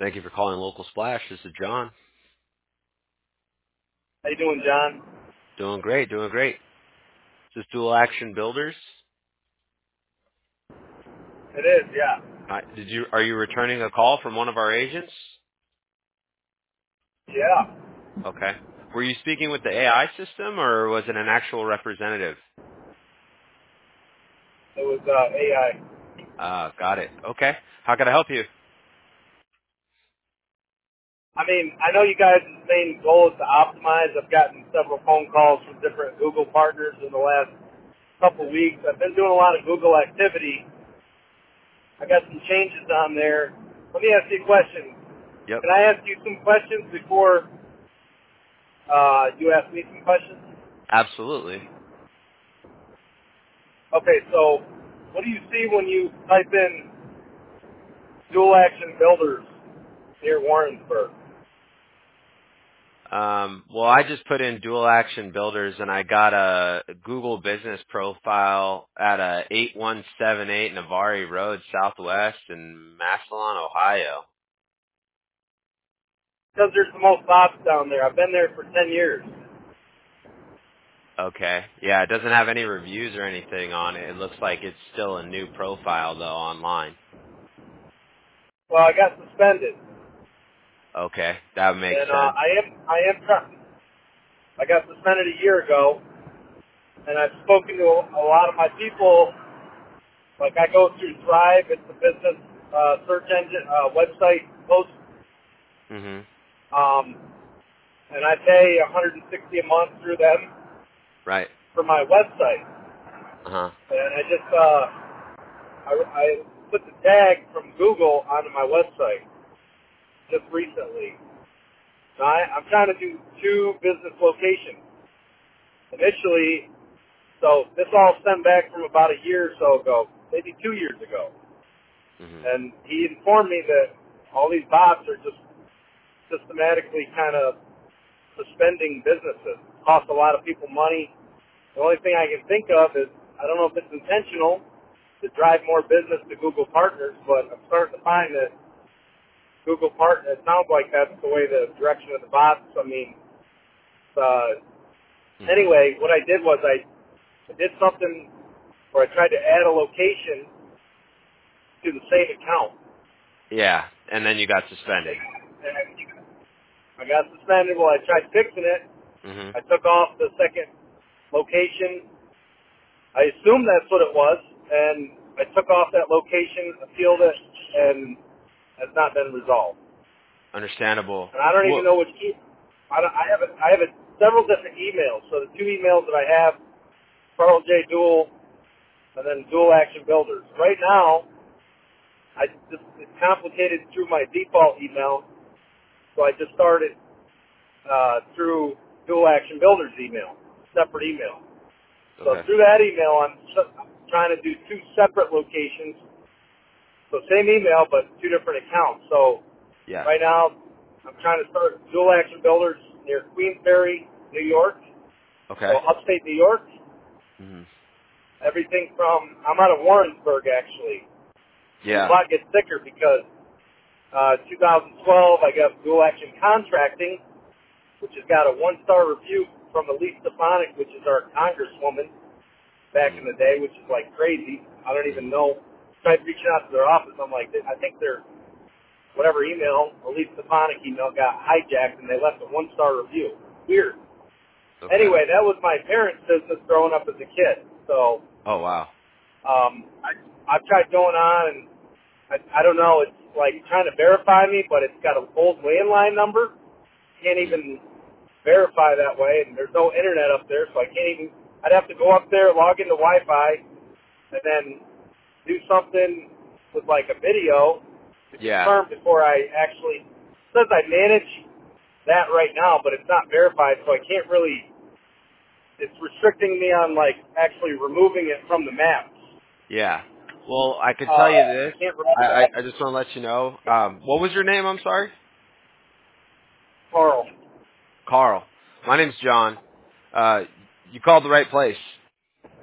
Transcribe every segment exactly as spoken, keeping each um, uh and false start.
Thank you for calling Local Splash. This is John. How you doing, John? Doing great, doing great. Is this Dual Action Builders? It is, yeah. Uh, did you are you returning a call from one of our agents? Yeah. Okay. Were you speaking with the A I system or was it an actual representative? It was uh, A I. Ah, got it. Okay. How can I help you? I mean, I know you guys' main goal is to optimize. I've gotten several phone calls from different Google partners in the last couple weeks. I've been doing a lot of Google activity. I got some changes on there. Let me ask you a question. Yep. Can I ask you some questions before uh, you ask me some questions? Absolutely. Okay, so what do you see when you type in dual action builders near Warrensburg? Um, well, I just put in Dual Action Builders and I got a Google business profile at a eight one seven eight Navarre Road Southwest in Massillon, Ohio. Because there's the most bots down there. I've been there for ten years. Okay. Yeah, it doesn't have any reviews or anything on it. It looks like it's still a new profile though online. Well, I got suspended, Okay, that makes and uh, sense. I am I am trying. I got suspended a year ago, and I've spoken to a, a lot of my people. Like I go through Thrive, it's a business uh, search engine uh, website post, Mhm. um, and I pay one hundred sixty dollars a month through them Right. for my website. Uh-huh. And I just uh, I, I put the tag from Google onto my website just recently. Now, I, I'm trying to do two business locations. Initially, so this all stemmed back from about a year or so ago, maybe two years ago. Mhm. And he informed me that all these bots are just systematically kind of suspending businesses. Cost a lot of people money. The only thing I can think of is, I don't know if it's intentional to drive more business to Google partners, but I'm starting to find that Google partners, it sounds like that's the way the direction of the bots. I mean, uh, Mhm. anyway, what I did was I, I did something where I tried to add a location to the same account. Yeah, and then you got suspended. And I got suspended while I tried fixing it. Mhm. I took off the second location. I assumed that's what it was, and I took off that location, appealed it, and has not been resolved. Understandable. And I don't even Well, know which e- I, don't, I have it. I have it, several different emails. So the two emails that I have, Carl J. Dual, and then Dual Action Builders. Right now, I just it's complicated through my default email, so I just started uh, through Dual Action Builders email, separate email. So okay. through that email, I'm s- trying to do two separate locations. So same email, but two different accounts. So Yeah. right now, I'm trying to start Dual Action Builders near Queensbury, New York, Okay. so upstate New York. Mhm. Everything from, I'm out of Warrensburg actually. And the Yeah. plot gets thicker because uh, two thousand twelve, I got Dual Action Contracting, which has got a one-star review from Elise Stefanik, which is our congresswoman back in Mhm. the day, which is like crazy. I don't even Mhm. know. Tried reaching out to their office. I'm like, I think their whatever email, Elise Stefanik email, got hijacked and they left a one-star review. Weird. Okay. Anyway, that was my parents' business growing up as a kid. So Oh wow. um, I, I've tried going on, and I, I don't know. It's like trying to verify me, but it's got an old landline number. Can't Mhm. even verify that way, and there's no internet up there, so I can't even. I'd have to go up there, log into Wi-Fi, and then do something with like a video to Yeah. confirm before I actually. It says I manage that right now, but it's not verified, so I can't really. It's restricting me on like actually removing it from the maps. Yeah. Well, I can tell Uh, you I this. can't remove I I, that. I just want to let you know. Um, what was your name? I'm sorry. Carl. Carl. My name's John. Uh, you called the right place.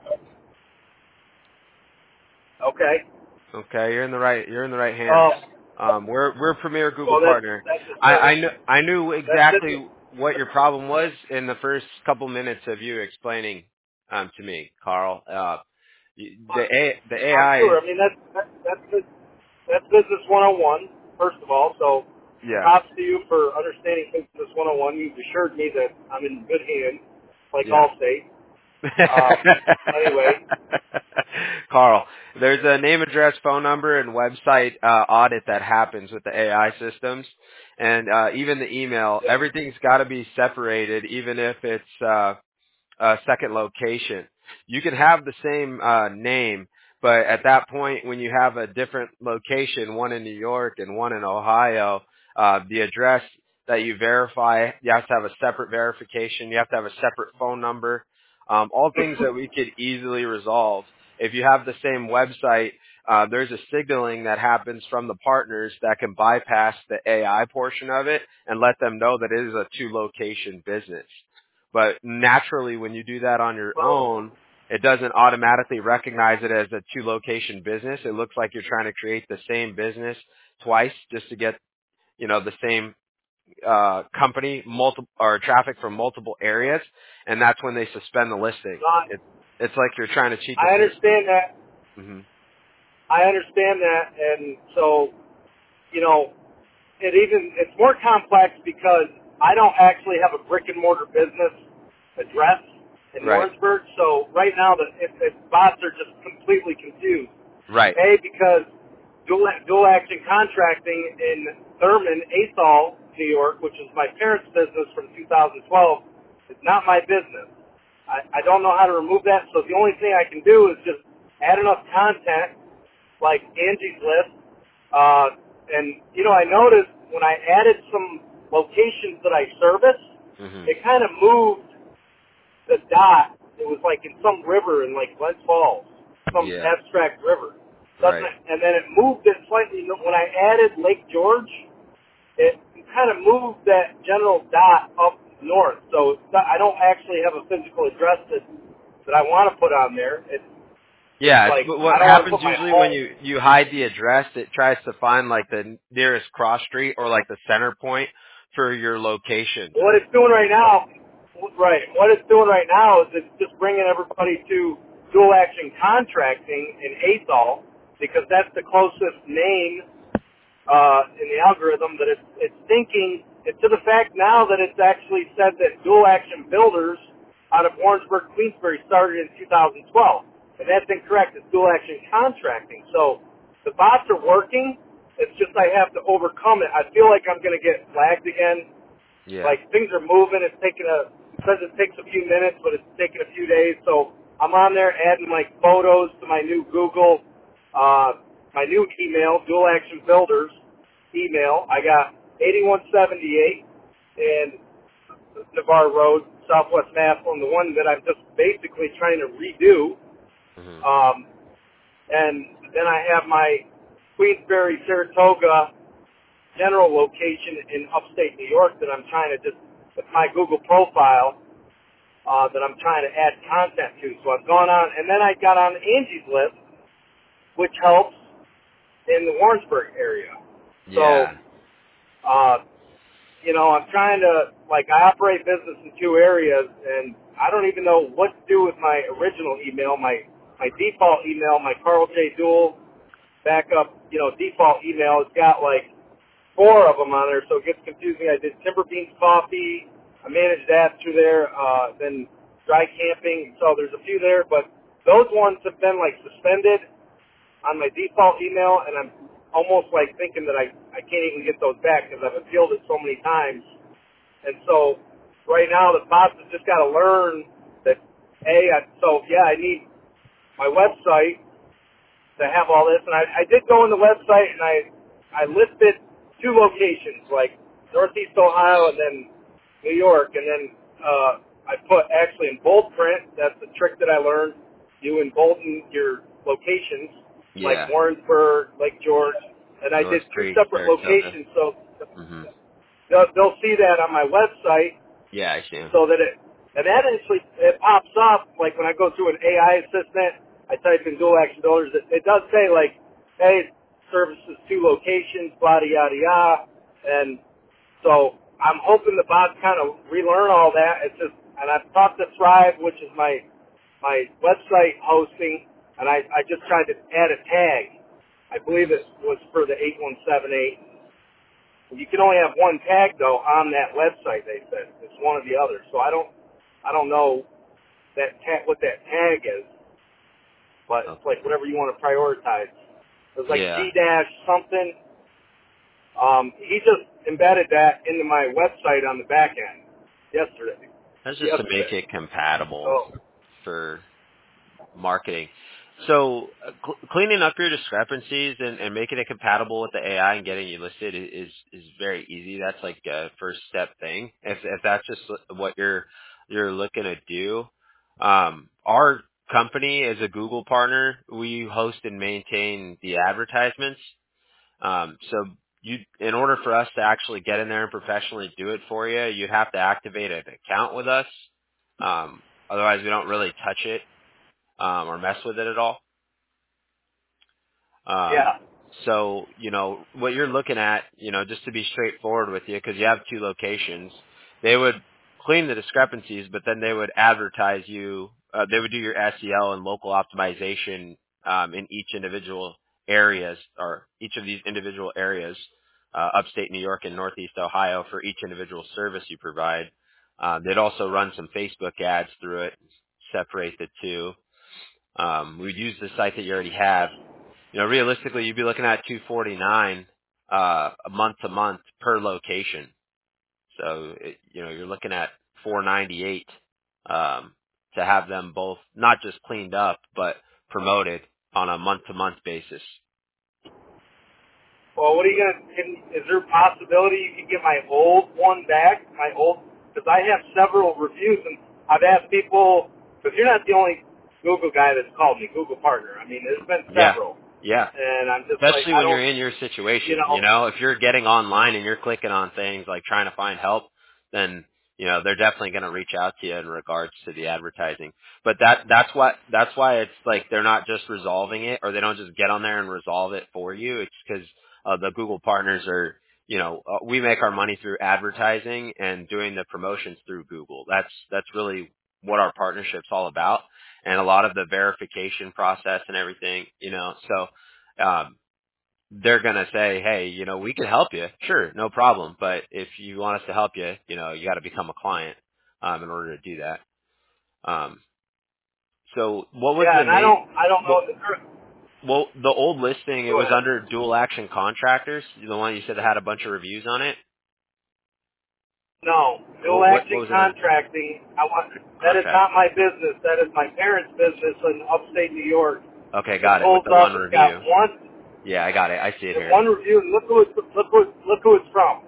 Okay. Okay, you're in the right. You're in the right hands. Uh, Um, we're we're a premier Google Well, that's partner. that's just I, uh, I knew I knew that's just exactly what your problem was in the first couple minutes of you explaining um, to me, Carl. Uh, y- the A, the I'm A I is sure. I mean, that's that's that's, bus- that's business one oh one. First of all, so yeah props to you for understanding business one oh one. You've assured me that I'm in good hands, like yeah. Allstate. Um, anyway, Carl, there's a name, address, phone number, and website uh, audit that happens with the A I systems, and uh, even the email. yeah. Everything's got to be separated, even if it's uh, a second location. You can have the same uh, name, but at that point, when you have a different location, one in New York and one in Ohio, uh, the address that you verify, you have to have a separate verification. You have to have a separate phone number. Um, all things that we could easily resolve. If you have the same website, uh, there's a signaling that happens from the partners that can bypass the A I portion of it and let them know that it is a two-location business. But naturally, when you do that on your Well, own, it doesn't automatically recognize it as a two-location business. It looks like you're trying to create the same business twice just to get, you know, the same uh, company, multiple or traffic from multiple areas, and that's when they suspend the listing. not, It, it's like you're trying to cheat the I system. understand that. Hmm. I understand that, and so you know, it even it's more complex because I don't actually have a brick and mortar business address in Right. Warrensburg. So right now, the it, it, bots are just completely confused. Right. A, because dual, dual action contracting in Thurman, Athol, New York, which is my parents' business from two thousand twelve, is not my business. I, I don't know how to remove that, so the only thing I can do is just add enough content, like Angie's List. Uh, and, you know, I noticed when I added some locations that I service, Hmm. it kind of moved the dot. It was like in some river in like Glens Falls, some Yeah. abstract river. Doesn't Right. it? And then it moved it slightly. When I added Lake George, it kind of moved that general dot up north. So it's not, I don't actually have a physical address that that I want to put on there. It's it's Yeah, it's, like but I what don't want to happens put my usually when home. you, you hide the address, it tries to find like the nearest cross street or like the center point for your location. What it's doing right now, right? What it's doing right now is it's just bringing everybody to dual action contracting in Athol because that's the closest name uh, in the algorithm that it's, it's thinking, it's to the fact now that it's actually said that dual action builders out of Warrensburg, Queensbury started in two thousand twelve. And that's incorrect. It's dual action contracting. So the bots are working. It's just I have to overcome it. I feel like I'm going to get flagged again. Yeah. Like things are moving. It's taking a, it says it takes a few minutes, but it's taking a few days. So I'm on there adding like photos to my new Google, uh, my new email, Dual Action Builders email. I got eighty-one seventy-eight and Navarre Road, Southwest Massillon, the one that I'm just basically trying to redo. Hmm. Um, and then I have my Queensbury, Saratoga general location in upstate New York that I'm trying to just, with my Google profile, uh, that I'm trying to add content to. So I've gone on, and then I got on Angie's List, which helps in the Warrensburg area. So, Yeah. uh, you know, I'm trying to, like, I operate business in two areas, and I don't even know what to do with my original email, my, my default email, my Carl J. Dual backup, you know, default email. It's got, like, four of them on there, so it gets confusing. I did Timber Beans Coffee. I managed that through there. Uh, then dry camping. So there's a few there, but those ones have been, like, suspended on my default email, and I'm almost like thinking that I, I can't even get those back because I've appealed it so many times. And so right now the bots have just got to learn that, A, I, so yeah, I need my website to have all this. And I, I did go on the website and I, I listed two locations, like Northeast Ohio and then New York. And then uh, I put actually in bold print, that's the trick that I learned, you embolden your locations, like Yeah. Warrensburg, Lake George, and I North did two Creek, separate Saratoga. locations, so Hmm. they'll, they'll see that on my website, Yeah, I see. so that it, and that actually, it pops up, like when I go through an A I assistant, I type in dual action builders, it, it does say like, hey, services two locations, blah, yada, yada. And so I'm hoping the bots kind of relearn all that. It's just, and I've talked to Thrive, which is my my website hosting, and I, I just tried to add a tag. I believe it was for the eight one seven eight. You can only have one tag though on that website. They said it's one or the other. So I don't I don't know that tag, what that tag is, but Oh, it's like whatever you want to prioritize. It was like yeah. G dash something. Um, he just embedded that into my website on the back end yesterday. That's just to make Yesterday. it compatible So for marketing. So uh, cl- cleaning up your discrepancies and, and making it compatible with the A I and getting you listed i- is is very easy. That's like a first step thing. If if that's just what you're you're looking to do, um, our company is a Google partner. We host and maintain the advertisements. Um, so you, in order for us to actually get in there and professionally do it for you, you'd have to activate an account with us. Um, otherwise, we don't really touch it um, or mess with it at all. Um, yeah. so, you know, what you're looking at, you know, just to be straightforward with you, because you have two locations, they would clean the discrepancies, but then they would advertise you, uh, they would do your S E O and local optimization um, in each individual areas, or each of these individual areas, uh, upstate New York and Northeast Ohio for each individual service you provide. Uh, they'd also run some Facebook ads through it, separate the two. Um, we'd use the site that you already have. You know, realistically, you'd be looking at two forty-nine uh, a month to month per location. So, it, you know, you're looking at four ninety-eight um, to have them both not just cleaned up, but promoted on a month to month basis. Well, what are you gonna? Can, is there a possibility you can get my old one back? My old, because I have several reviews, and I've asked people. Because you're not the only Google guy that's called me, Google partner. I mean, there's been Yeah, several, yeah. and I'm just like, Especially I when you're don't, in your you situation, you know. know, if you're getting online and you're clicking on things like trying to find help, then, you know, they're definitely going to reach out to you in regards to the advertising. But that, that's what, that's why it's like they're not just resolving it, or they don't just get on there and resolve it for you. It's because uh, the Google partners are, you know, uh, we make our money through advertising and doing the promotions through Google. That's, that's really what our partnership's all about. And a lot of the verification process and everything, you know, so, um, they're going to say, hey, you know, we can help you. Sure, no problem. But if you want us to help you, you know, you got to become a client um, in order to do that. Um, so what was Yeah, the and I name? don't, I don't know. What, If the, well, the old listing, it go was ahead. under dual action contractors, the one you said that had a bunch of reviews on it. No, dual What, what, what action was it on? contracting. I want. That is Contract. not my business. That is my parents' business in upstate New York. Okay, It got it, with pulls the up. one It's got review. one. Yeah, I got it. I see it And here. one review, and look who it's, look who it's, look who it's from.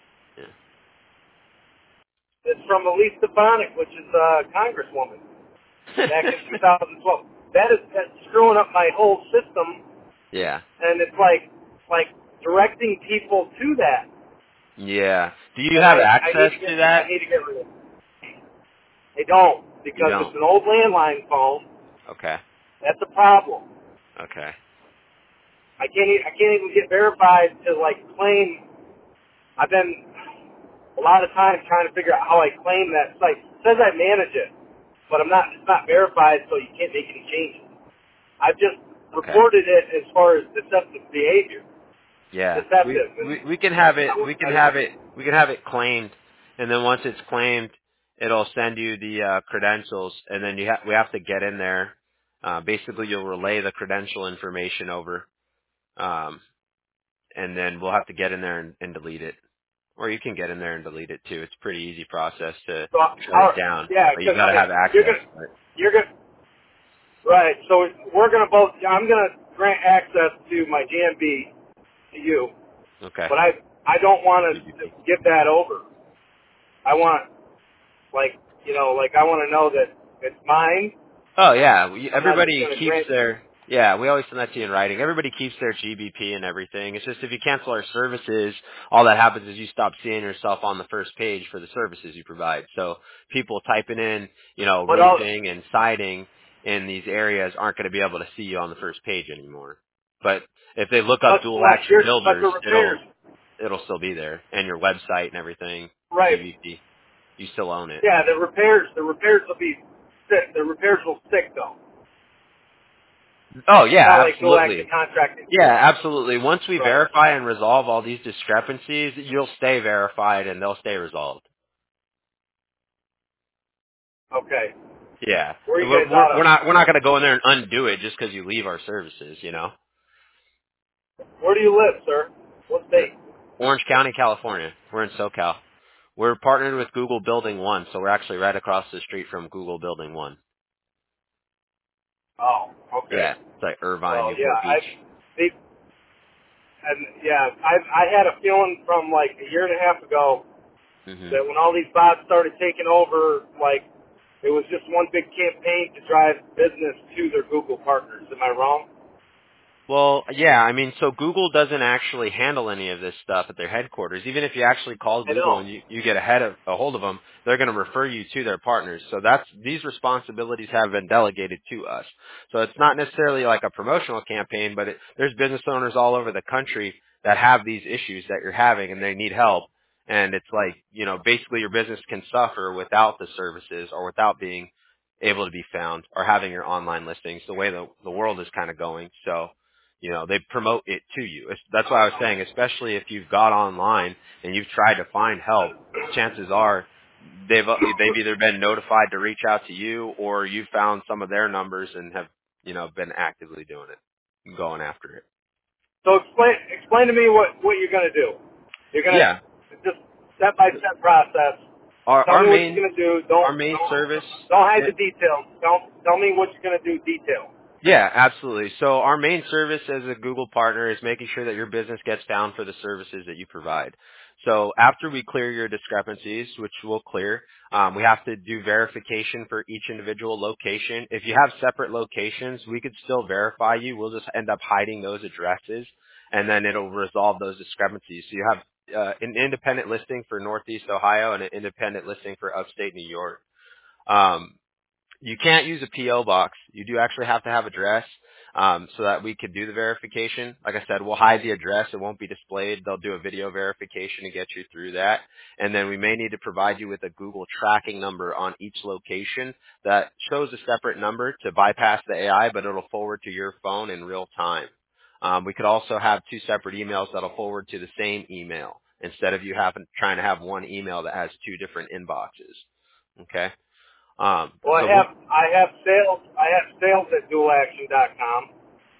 It's from Elise Stefanik, which is a congresswoman back in Yeah. two thousand twelve. That is that's screwing up my whole system, Yeah. and it's like like directing people to that. Yeah. Do you And have I I need access to get to I that? need to get rid of it. They don't You because don't. it's an old landline phone. Okay. That's a problem. Okay. I can't e- I can't even get verified to like claim. I've been a lot of time trying to figure out how I claim that site. It says I manage it, but I'm not. It's not verified, so you can't make any changes. I've just Okay. reported it as far as deceptive behavior, Yeah. We, deceptive, and we we can have I, it we want- can I have want. it we can have it claimed, and then once it's claimed, it'll send you the uh, credentials, and then you ha- we have to get in there. Uh, basically, you'll relay the credential information over, um, and then we'll have to get in there and, and delete it. Or you can get in there and delete it too. It's a pretty easy process to So, shut it our, down, yeah, but you because got to have you're access gonna, to it. you're gonna, right. So we're gonna both. I'm gonna grant access to my G M B to you, Okay. but I I don't want G B to P. give that over. I want like you know like I want to know that it's mine. Oh yeah, we, I'm not just everybody gonna keeps grant. their yeah. We always send that to you in writing. Everybody keeps their G B P and everything. It's just if you cancel our services, all that happens is you stop seeing yourself on the first page for the services you provide. So people typing in, you know, But all roofing and siding in these areas aren't going to be able to see you on the first page anymore. But if they look up But Dual like Action your, but the Builders, repairs, it'll it'll still be there, and your website and everything, right? G V P. You still own it. Yeah, the repairs, the repairs will be stick. The repairs will stick though. Oh It's not yeah, like dual action absolutely. contracting. Yeah, absolutely. Once we Right. verify and resolve all these discrepancies, you'll stay verified and they'll stay resolved. Okay. Yeah, Where are you we're guys we're, out we're of? not we're not going to go in there and undo it just because you leave our services. You know, Where do you live, sir? What state? Orange County, California. We're in SoCal. We're partnered with Google Building One, so we're actually right across the street from Google Building One. Oh, okay. Yeah, it's like Irvine, Well, yeah, Newport I, Beach. they, and yeah, I, I had a feeling from like a year and a half ago hmm that when all these bots started taking over, like it was just one big campaign to drive business to their Google partners. Am I wrong? Well, yeah, I mean, so Google doesn't actually handle any of this stuff at their headquarters. Even if you actually call I Google know. and you, you get ahead of a hold of them, they're going to refer you to their partners. So that's these responsibilities have been delegated to us. So it's not necessarily like a promotional campaign, but it, there's business owners all over the country that have these issues that you're having and they need help. And it's like, you know, basically your business can suffer without the services or without being able to be found or having your online listings the way the, the world is kind of going. So, you know, they promote it to you. It's, that's why I was saying, especially if you've got online and you've tried to find help, chances are they've they've either been notified to reach out to you or you found some of their numbers and have, you know, been actively doing it, going after it. So explain explain to me what what you're gonna do. You're gonna Yeah. just step by step process. Our Tell our me what you're main gonna do. Don't our main don't service. don't hide the details. Don't tell me what you're gonna do. Detail. Yeah, absolutely. So our main service as a Google partner is making sure that your business gets found for the services that you provide. So after we clear your discrepancies, which we'll clear, um, we have to do verification for each individual location. If you have separate locations, we could still verify you. We'll just end up hiding those addresses, and then it'll resolve those discrepancies. So you have uh, an independent listing for Northeast Ohio and an independent listing for upstate New York. Um, you can't use a P O box. You do actually have to have address um, so that we could do the verification. Like I said, we'll hide the address. It won't be displayed. They'll do a video verification to get you through that. And then we may need to provide you with a Google tracking number on each location that shows a separate number to bypass the A I, but it'll forward to your phone in real time. Um, we could also have two separate emails that'll forward to the same email instead of you having trying to have one email that has two different inboxes. Okay. Um, Well, I so we'll have I have sales I have sales at dual action dot com,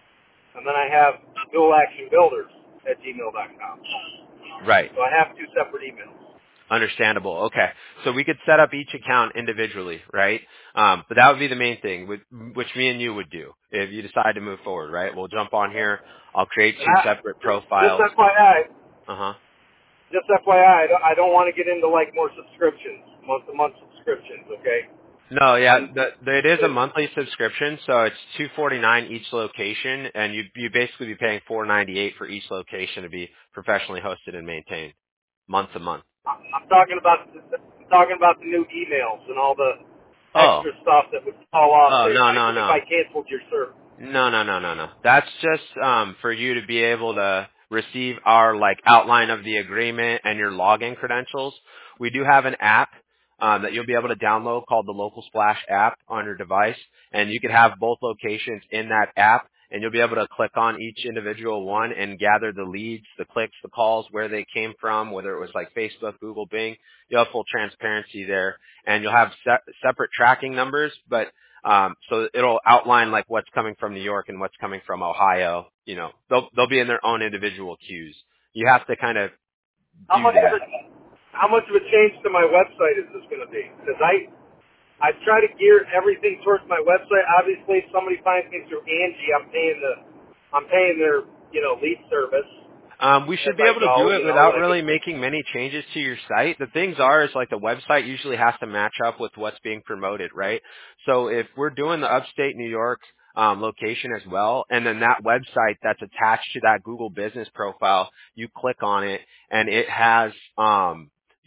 and then I have dual action builders at gmail dot com. Right. So I have two separate emails. Understandable. Okay. So we could set up each account individually, right? Um, but that would be the main thing, which, which me and you would do if you decide to move forward, right? We'll jump on here. I'll create And two I, separate just profiles. F Y I, Uh huh. just F Y I, I don't, I don't want to get into like more subscriptions, month to month subscriptions. Okay. No, yeah, I'm the, the, it is a monthly subscription, so it's two forty nine each location, and you you basically be paying four ninety eight for each location to be professionally hosted and maintained, month to month. I'm talking about I'm talking about the new emails and all the Oh, extra stuff that would fall off oh if no I no if no. I canceled your service. No, no, no, no, no. That's just um, for you to be able to receive our like outline of the agreement and your login credentials. We do have an app um, that you'll be able to download called the Local Splash app on your device, and you can have both locations in that app, and you'll be able to click on each individual one and gather the leads, the clicks, the calls, where they came from, whether it was like Facebook, Google, Bing. You'll have full transparency there, and you'll have se- separate tracking numbers, but um, so it'll outline like what's coming from New York and what's coming from Ohio. You know, they'll they'll be in their own individual queues. You have to kind of How do much of that. a how much of a change to my website is this going to be? Because I I try to gear everything towards my website. Obviously, if somebody finds me through Angie, I'm paying the I'm paying their you know lead service Um, we as should be I able to do go. it You know, without like really making many changes to your site. The things are is like the website usually has to match up with what's being promoted, right? So if we're doing the upstate New York um, location as well, and then that website that's attached to that Google business profile, you click on it and it has um,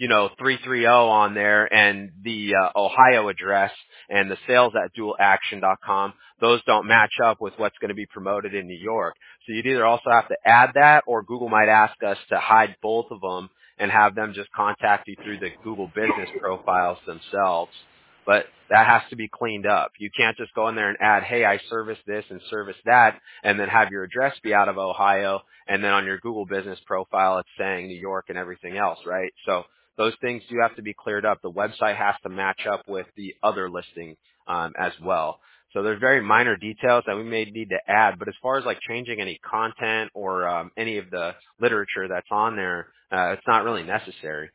you know, three thirty on there and the uh, Ohio address and the sales at dual action dot com, those don't match up with what's going to be promoted in New York. So you'd either also have to add that, or Google might ask us to hide both of them and have them just contact you through the Google business profiles themselves. But that has to be cleaned up. You can't just go in there and add, hey, I service this and service that, and then have your address be out of Ohio, and then on your Google business profile it's saying New York and everything else, right? So those things do have to be cleared up. The website has to match up with the other listing um, as well. So there's very minor details that we may need to add, but as far as like changing any content or um, any of the literature that's on there, uh, it's not really necessary.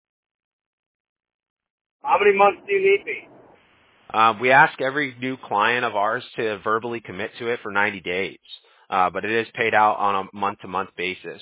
How many months do you need me? Uh, we ask every new client of ours to verbally commit to it for ninety days, uh, but it is paid out on a month-to-month basis.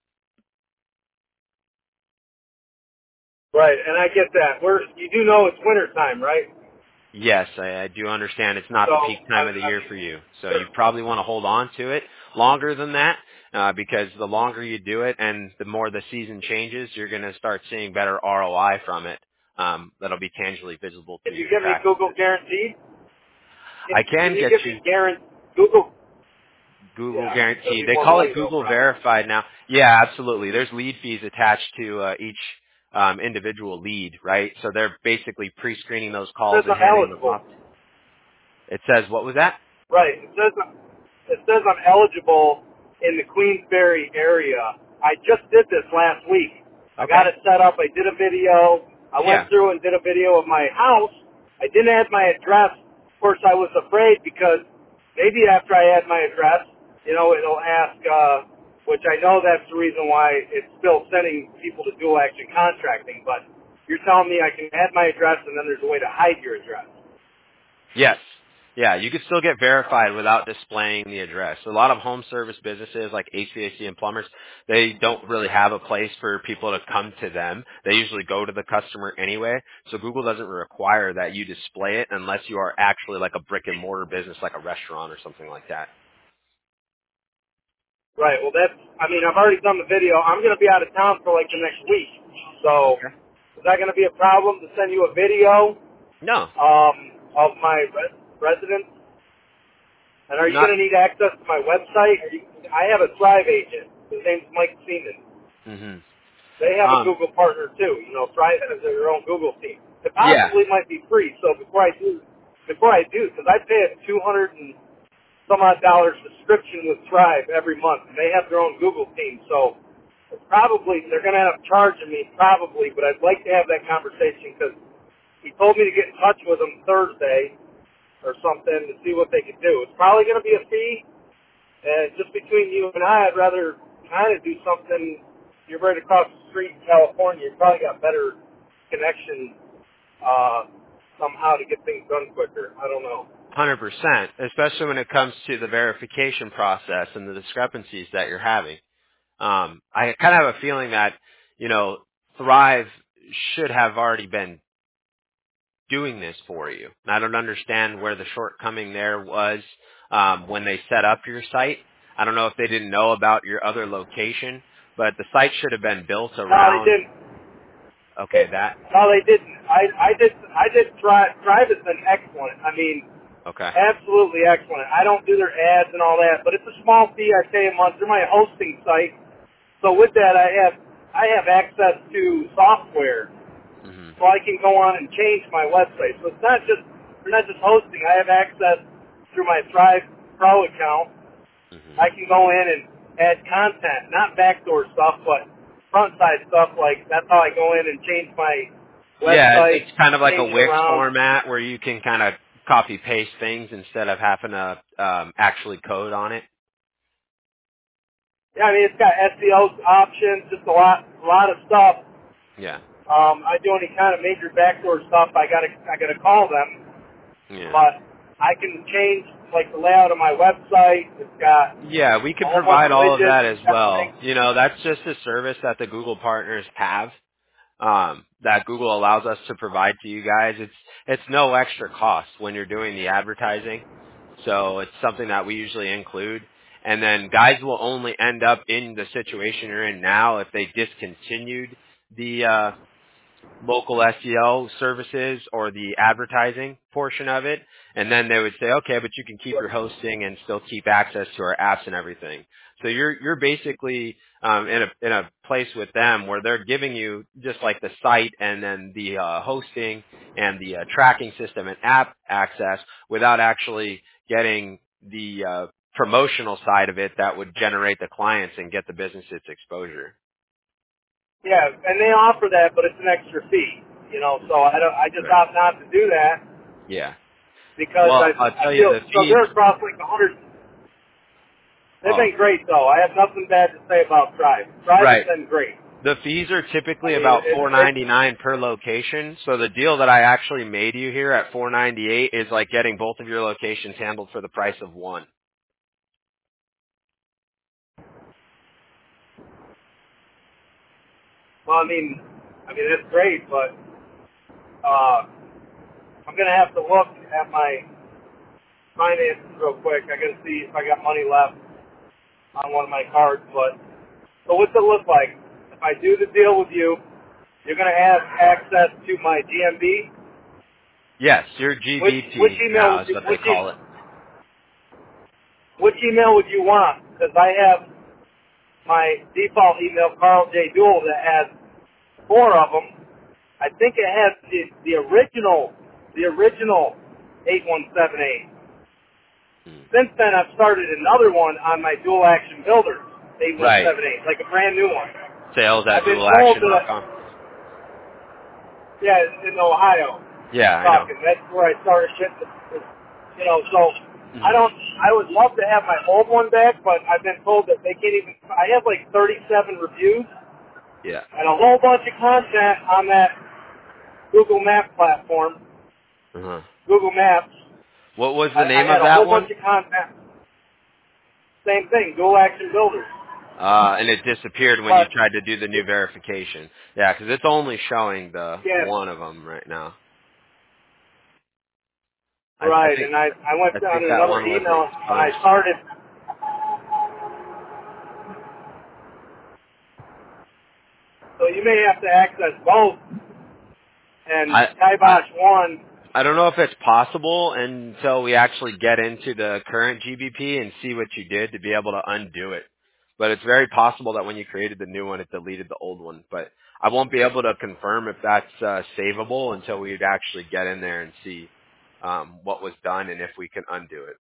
Right, and I get that. We're you do know it's winter time, right? Yes, I, I do understand it's not So the peak I, time of the I year mean, for you, so sure. you probably want to hold on to it longer than that, uh, because the longer you do it and the more the season changes, you're going to start seeing better R O I from it. Um, that'll be tangibly visible to Can you your give me Google practices. guaranteed? Can, I can can you get give you me guarantee Google? Google Yeah, it's gonna Guarantee. be They more call it money though, Google probably. Verified now. Yeah, absolutely. There's lead fees attached to uh, each um, individual lead, right? So they're basically pre-screening those It calls says and I'm handing them eligible. off. It says, what was that? Right. It says it says I'm eligible in the Queensberry area. I just did this last week. I Okay. got it set up. I did a video. I went Yeah. through and did a video of my house. I didn't add my address. Of course, I was afraid because maybe after I add my address, you know, it'll ask, uh, which I know that's the reason why it's still sending people to dual action contracting. But you're telling me I can add my address and then there's a way to hide your address. Yes. Yeah, you could still get verified without displaying the address. A lot of home service businesses like H V A C and plumbers, they don't really have a place for people to come to them. They usually go to the customer anyway. So Google doesn't require that you display it unless you are actually like a brick and mortar business like a restaurant or something like that. Right. Well, that's. I mean, I've already done the video. I'm going to be out of town for like the next week. So, Okay. is that going to be a problem to send you a video No, um, of my res- residence? And are you not. going to need access to my website? Are you, I have a Thrive agent. His name's Mike Seaman. Mhm. They have a Um. Google partner too. You know, Thrive has their own Google team. It Yeah. possibly might be free. So before I do, before I do, because I pay a two hundred and some odd dollar subscription with Thrive every month, and they have their own Google team. So it's probably they're going to end up charging me probably, but I'd like to have that conversation because he told me to get in touch with them Thursday or something to see what they could do. It's probably going to be a fee, and just between you and I, I'd rather kind of do something. You're right across the street in California. You probably got better connection uh, somehow to get things done quicker. I don't know. one hundred percent, especially when it comes to the verification process and the discrepancies that you're having. Um, I kind of have a feeling that, you know, Thrive should have already been doing this for you. I don't understand where the shortcoming there was um, when they set up your site. I don't know if they didn't know about your other location, but the site should have been built No, they around, didn't. okay, that, No, they didn't. I, I did. I did. Thrive. Thrive has been excellent. I mean, okay. absolutely excellent. I don't do their ads and all that, but it's a small fee I pay a month. They're my hosting site, so with that, I have I have access to software, hmm so I can go on and change my website. So it's not just they're not just hosting. I have access through my Thrive Pro account. hmm I can go in and add content, not backdoor stuff, but front side stuff. Like that's how I go in and change my Yeah, it- website, it's kind of like a change it Wix around. format where you can kind of copy paste things instead of having to um, actually code on it. Yeah, I mean it's got S E O options, just a lot, a lot of stuff. Yeah, Um, I do any kind of major backdoor stuff. I gotta, I gotta call them, yeah. but I can change like the layout of my website. It's got Yeah, we a can whole bunch provide of all of widgets. that as It's got well. things. You know, that's just a service that the Google partners have, um, that Google allows us to provide to you guys. It's it's no extra cost when you're doing the advertising. So it's something that we usually include. And then guys will only end up in the situation you're in now if they discontinued the uh local S E O services or the advertising portion of it. And then they would say, okay, but you can keep your hosting and still keep access to our apps and everything. So you're, you're basically, um, in a, in a place with them where they're giving you just like the site and then the, uh, hosting and the, uh, tracking system and app access without actually getting the, uh, promotional side of it that would generate the clients and get the business its exposure. Yeah, and they offer that, but it's an extra fee, you know. So I don't. I just Right. opt not to do that Yeah. because Well, I I'll I tell you feel the so fees. they're across like a hundred. They've Oh, been great though. I have nothing bad to say about Thrive. Thrive has right. been great. The fees are I typically mean, about it's four it's ninety nine per location. So the deal that I actually made you here at four ninety eight is like getting both of your locations handled for the price of one. well, I mean, I mean it's great, but uh, I'm gonna have to look at my finances real quick. I gotta see if I got money left on one of my cards. But so what's it look like? If I do the deal with you, you're gonna have access to my G M B. Yes, your Which which G B P email now would is you what they which call it. e- which email would you want? Because I have my default email, Carl J. Duell, that has four of them. I think it has the the original the original eight one seven eight. Hmm. Since then, I've started another one on my dual action builder eight one Right. seven eight, like a brand new one. Sales at I've been dual told action dot that com. yeah, in Ohio. Yeah, I'm I know. talking. That's where I started shitting. You know, so I Hmm. don't. I would love to have my old one back, but I've been told that they can't even. I have like thirty-seven reviews Yeah. and a whole bunch of content on that Google Map platform. Uh-huh. Google Maps. What was I, the I name had of a that whole bunch one? of content. Same thing. Dual Action Builders. Uh, and it disappeared when you But tried to do the new verification. Yeah, because it's only showing the yeah, one of them right now. I, I right. think And I I went I down think to that another one was email and I expunged. started. So you may have to access both. And I I Kibosh one. I don't know if it's possible until we actually get into the current G B P and see what you did to be able to undo it. But it's very possible that when you created the new one, it deleted the old one. But I won't be able to confirm if that's uh, savable until we actually get in there and see um, what was done and if we can undo it.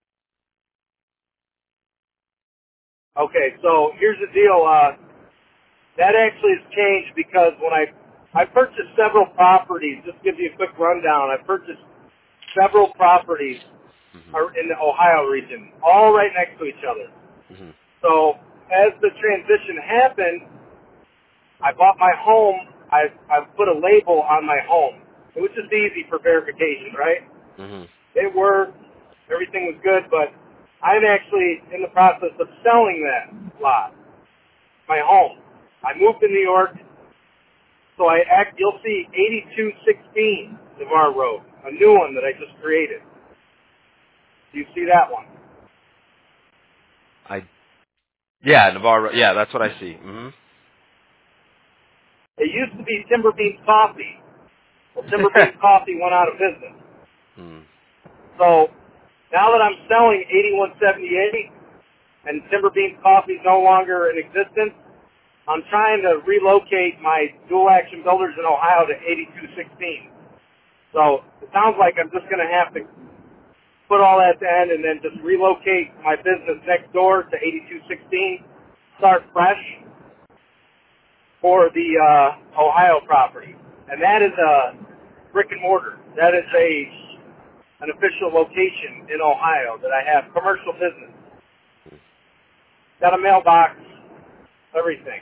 Okay, so here's the deal. Uh, that actually has changed because when I I purchased several properties. Just to give you a quick rundown. I purchased several properties Hmm. are in the Ohio region, all right next to each other. Hmm. So as the transition happened, I bought my home. I I put a label on my home. It was just easy for verification, right? Hmm. It worked. Everything was good, but I'm actually in the process of selling that lot, my home. I moved to New York, so I act. You'll see eighty-two sixteen Navarre Road, a new one that I just created. Do you see that one? I yeah, Navarro. Yeah, that's what I see. Hmm. It used to be Timber Beans Coffee. Well, Timber Beans Coffee went out of business. Hmm. So now that I'm selling eighty-one seventy-eight and Timber Beans Coffee is no longer in existence, I'm trying to relocate my dual action builders in Ohio to eighty-two sixteen. So it sounds like I'm just going to have to put all that to end and then just relocate my business next door to eighty-two sixteen, start fresh for the uh, Ohio property. And that is a brick and mortar. That is a an official location in Ohio that I have commercial business. Got a mailbox, everything.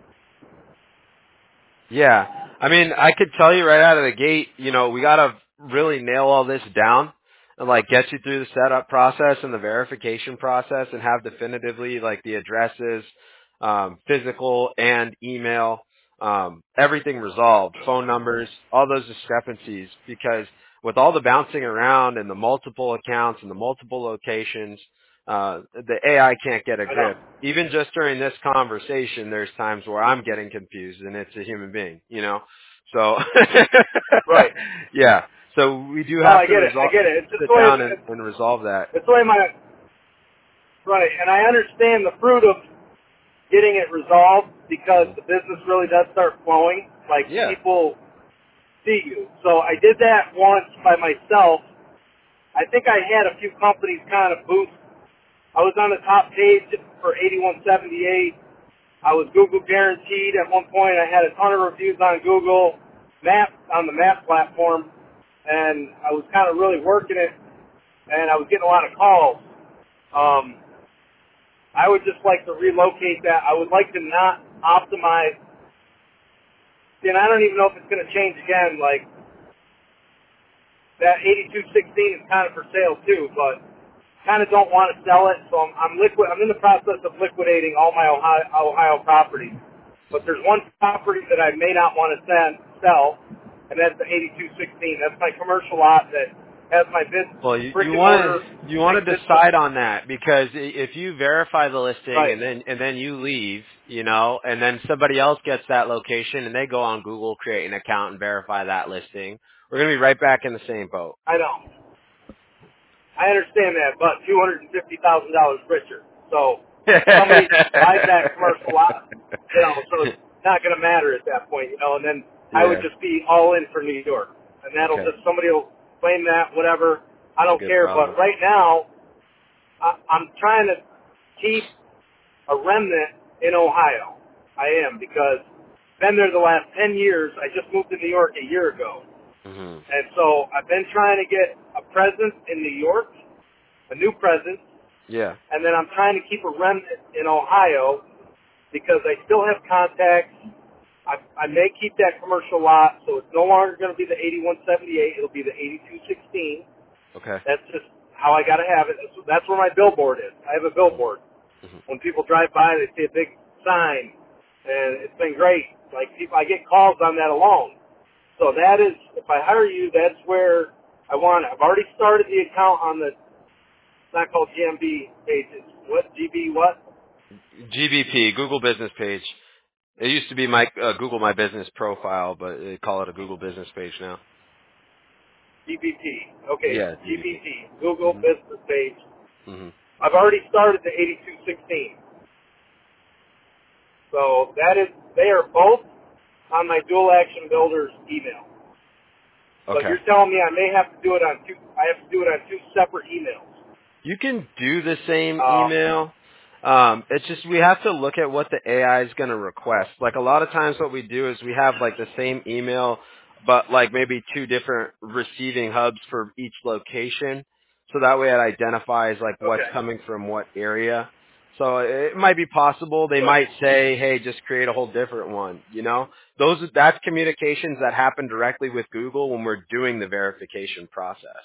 Yeah. I mean, I could tell you right out of the gate, you know, we got to really nail all this down and like get you through the setup process and the verification process and have definitively like the addresses, um, physical and email, um, everything resolved, phone numbers, all those discrepancies, because with all the bouncing around and the multiple accounts and the multiple locations, uh, the A I can't get a I know. grip. Even just during this conversation, there's times where I'm getting confused and it's a human being, you know? So, Right. yeah. So we do No, I have to get it. I resolve, get it. It's just sit the way down and, it's, and resolve that. it's the way my right, and I understand the fruit of getting it resolved because Hmm. the business really does start flowing. Like Yeah. people see you. So I did that once by myself. I think I had a few companies kind of boost. I was on the top page for eighty-one seventy-eight. I was Google guaranteed at one point. I had a ton of reviews on Google Maps on the map platform, and I was kind of really working it, and I was getting a lot of calls. Hmm. Um, I would just like to relocate that. I would like to not optimize, and I don't even know if it's going to change again. Like that eighty-two sixteen is kind of for sale too, but kind of don't want to sell it. So I'm, I'm liquid. I'm in the process of liquidating all my Ohio, Ohio properties. But there's one property that I may not want to send, sell, and that's the eighty-two sixteen. That's my commercial lot that has my business, Well, you, brick you and want to mortar, you want to exist. decide on that because i- if you verify the listing Right. and then and then you leave, you know, and then somebody else gets that location and they go on Google, create an account, and verify that listing, we're gonna be right back in the same boat. I know. I understand that, but two hundred and fifty thousand dollars richer. So somebody buys that commercial lot, you know, so it's not going to matter at that point, you know. And then I would Yeah. just be all in for New York, and that'll Okay. just somebody will claim that, whatever. I don't Good care. But problem. right now, I, I'm trying to keep a remnant in Ohio. I am because been there the last ten years. I just moved to New York a year ago, Hmm. and so I've been trying to get a presence in New York, a new presence, Yeah. and then I'm trying to keep a remnant in Ohio because I still have contacts. I, I may keep that commercial lot, so it's no longer going to be the eighty-one seventy-eight. It'll be the eighty-two sixteen. Okay. That's just how I got to have it. So that's where my billboard is. I have a billboard. Hmm. When people drive by, they see a big sign, and it's been great. Like people, I get calls on that alone. So that is, if I hire you, that's where I want it. I've already started the account on the, it's not called G M B pages. What, G B what? G B P, Google Business Page. It used to be my uh, Google My Business profile, but they call it a Google Business Page now. G B P. Okay, Yeah, G B P. G B P. Google Mhm. Business Page. Mhm. I've already started the eighty-two sixteen. So that is, they are both on my Dual Action Builders email. So Okay. you're telling me I may have to do it on two, I have to do it on two separate emails. You can do the same Uh, email. Um, it's just we have to look at what the A I is going to request. Like a lot of times, what we do is we have like the same email, but like maybe two different receiving hubs for each location. So that way, it identifies like what's okay. coming from what area. So it might be possible they Right. might say, "Hey, just create a whole different one." You know, those that's communications that happen directly with Google when we're doing the verification process.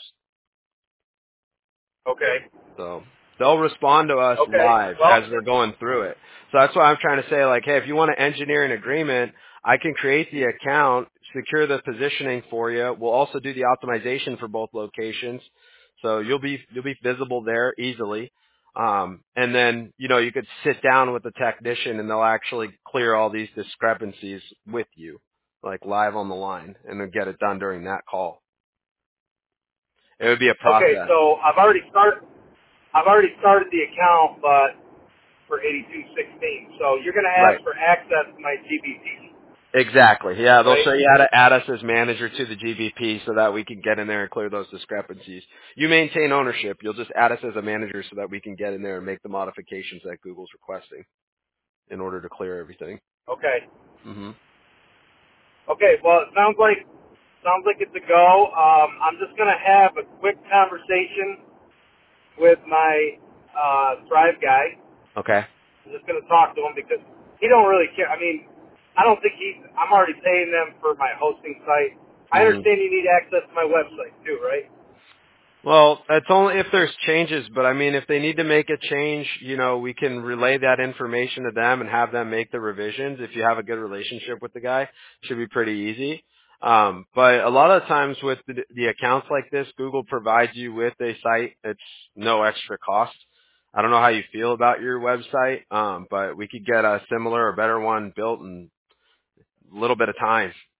Okay. So they'll respond to us Okay. live Well, as we're going through it. So that's why I'm trying to say, like, hey, if you want to engineer an agreement, I can create the account, secure the positioning for you. We'll also do the optimization for both locations. So you'll be you'll be visible there easily. Um, and then, you know, you could sit down with the technician and they'll actually clear all these discrepancies with you, like live on the line, and then get it done during that call. It would be a okay. process. So I've already started, I've already started the account, but for eighty-two sixteen. So you're going to Right. ask for access to my G B P, Exactly. Yeah, they'll right? show you how to add us as manager to the G V P so that we can get in there and clear those discrepancies. You maintain ownership. You'll just add us as a manager so that we can get in there and make the modifications that Google's requesting in order to clear everything. Okay. Hmm. Okay. Well, it sounds like sounds like it's a go. Um, I'm just going to have a quick conversation with my uh, Thrive guy. Okay. I'm just going to talk to him because he don't really care. I mean, I don't think he's. I'm already paying them for my hosting site. I Hmm. understand you need access to my website too, right? Well, it's only if there's changes, but I mean, if they need to make a change, you know, we can relay that information to them and have them make the revisions. If you have a good relationship with the guy, it should be pretty easy. Um, but a lot of times with the, the accounts like this, Google provides you with a site. It's no extra cost. I don't know how you feel about your website, um, but we could get a similar or better one built in a little bit of time.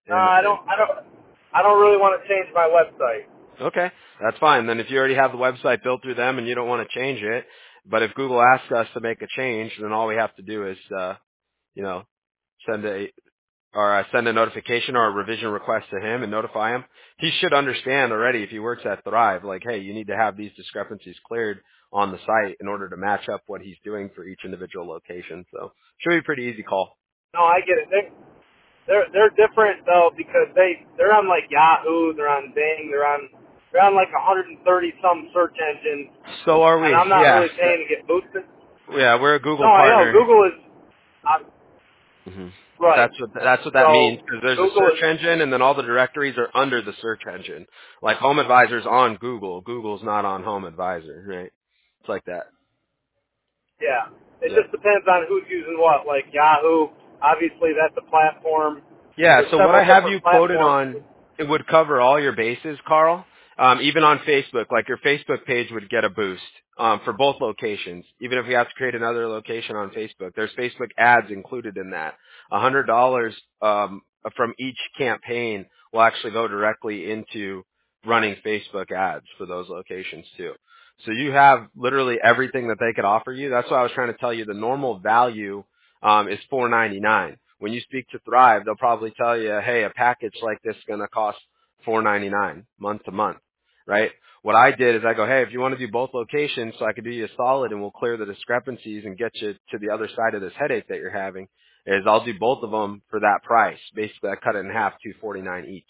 No, And, I and don't. I don't. I don't really want to change my website. okay, that's fine. Then if you already have the website built through them and you don't want to change it, but if Google asks us to make a change, then all we have to do is, uh, you know, send a or uh, send a notification or a revision request to him and notify him. He should understand already if he works at Thrive, like, hey, you need to have these discrepancies cleared on the site in order to match up what he's doing for each individual location. So should be a pretty easy call. No, I get it. They, they're they're different though because they they're on like Yahoo, they're on Bing, they're on they're on like one hundred thirty some search engines, So are and we. I'm not Yeah. really paying to get boosted. Yeah, we're a No, Google I know partner. Google is uh, hmm right. That's what that's what that So means because there's a Google search is engine and then all the directories are under the search engine. Like Home Advisor's on Google. Google's not on Home Advisor, right? It's like that. yeah. It Yeah. just depends on who's using what. Like Yahoo, obviously that's a platform. Yeah, There's so what I several have you different quoted platforms. on, it would cover all your bases, Carl. Um, even on Facebook, like your Facebook page would get a boost um, for both locations. Even if we have to create another location on Facebook, there's Facebook ads included in that. one hundred dollars um, from each campaign will actually go directly into running Facebook ads for those locations too. So you have literally everything that they could offer you. That's why I was trying to tell you the normal value um, is four ninety-nine. When you speak to Thrive, they'll probably tell you, hey, a package like this is going to cost four ninety-nine month to month, right? What I did is I go, hey, if you want to do both locations so I can do you a solid and we'll clear the discrepancies and get you to the other side of this headache that you're having, is I'll do both of them for that price. Basically, I cut it in half, two forty-nine each.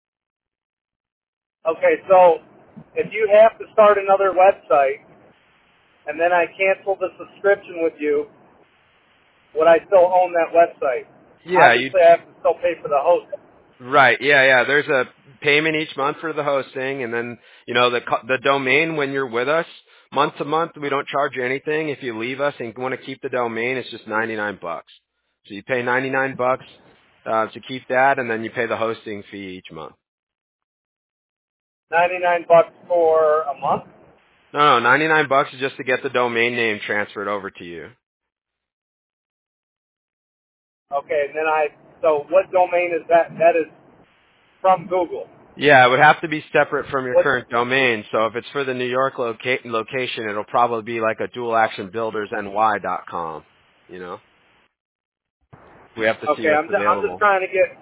Okay, so if you have to start another website and then I cancel the subscription with you, would I still own that website? Yeah, you Obviously, I have to still pay for the host. Right. Yeah, yeah. There's a payment each month for the hosting, and then you know the co- the domain when you're with us month to month. We don't charge you anything. If you leave us and want to keep the domain, it's just ninety-nine bucks. So you pay ninety-nine bucks uh, to keep that, and then you pay the hosting fee each month. ninety-nine bucks for a month. No, no, ninety-nine bucks is just to get the domain name transferred over to you. Okay, and then I, so what domain is that? That is from Google. Yeah, it would have to be separate from your What, current domain. So if it's for the New York loca- location, it'll probably be like a dual action builders N Y dot com. You know. We have to see okay, what's I'm, ju- I'm just available. trying to get,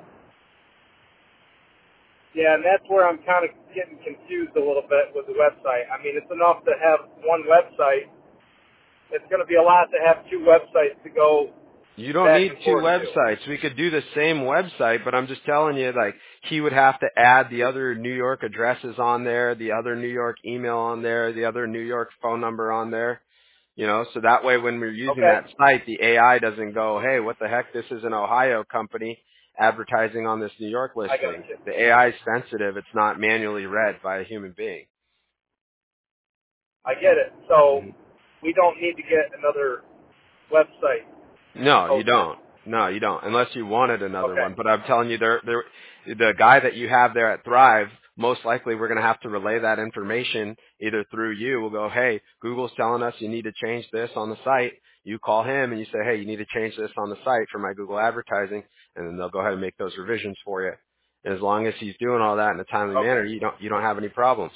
yeah, and that's where I'm kind of getting confused a little bit with the website. I mean, it's enough to have one website. It's going to be a lot to have two websites to go You don't back need and two forth to. websites. We could do the same website, but I'm just telling you, like, he would have to add the other New York addresses on there, the other New York email on there, the other New York phone number on there, you know, so that way when we're using Okay, that site, the A I doesn't go, hey, what the heck, this is an Ohio company advertising on this New York I got listing. you. The A I is sensitive. It's not manually read by a human being. I get it. So Mm-hmm. we don't need to get another website No, you hosted. don't. No, you don't. Unless you wanted another Okay. one. But I'm telling you, there, there, the guy that you have there at Thrive, most likely we're going to have to relay that information either through you. We'll go, hey, Google's telling us you need to change this on the site. You call him and you say, hey, you need to change this on the site for my Google advertising, and then they'll go ahead and make those revisions for you. And as long as he's doing all that in a timely manner, Okay. you don't, you don't have any problems.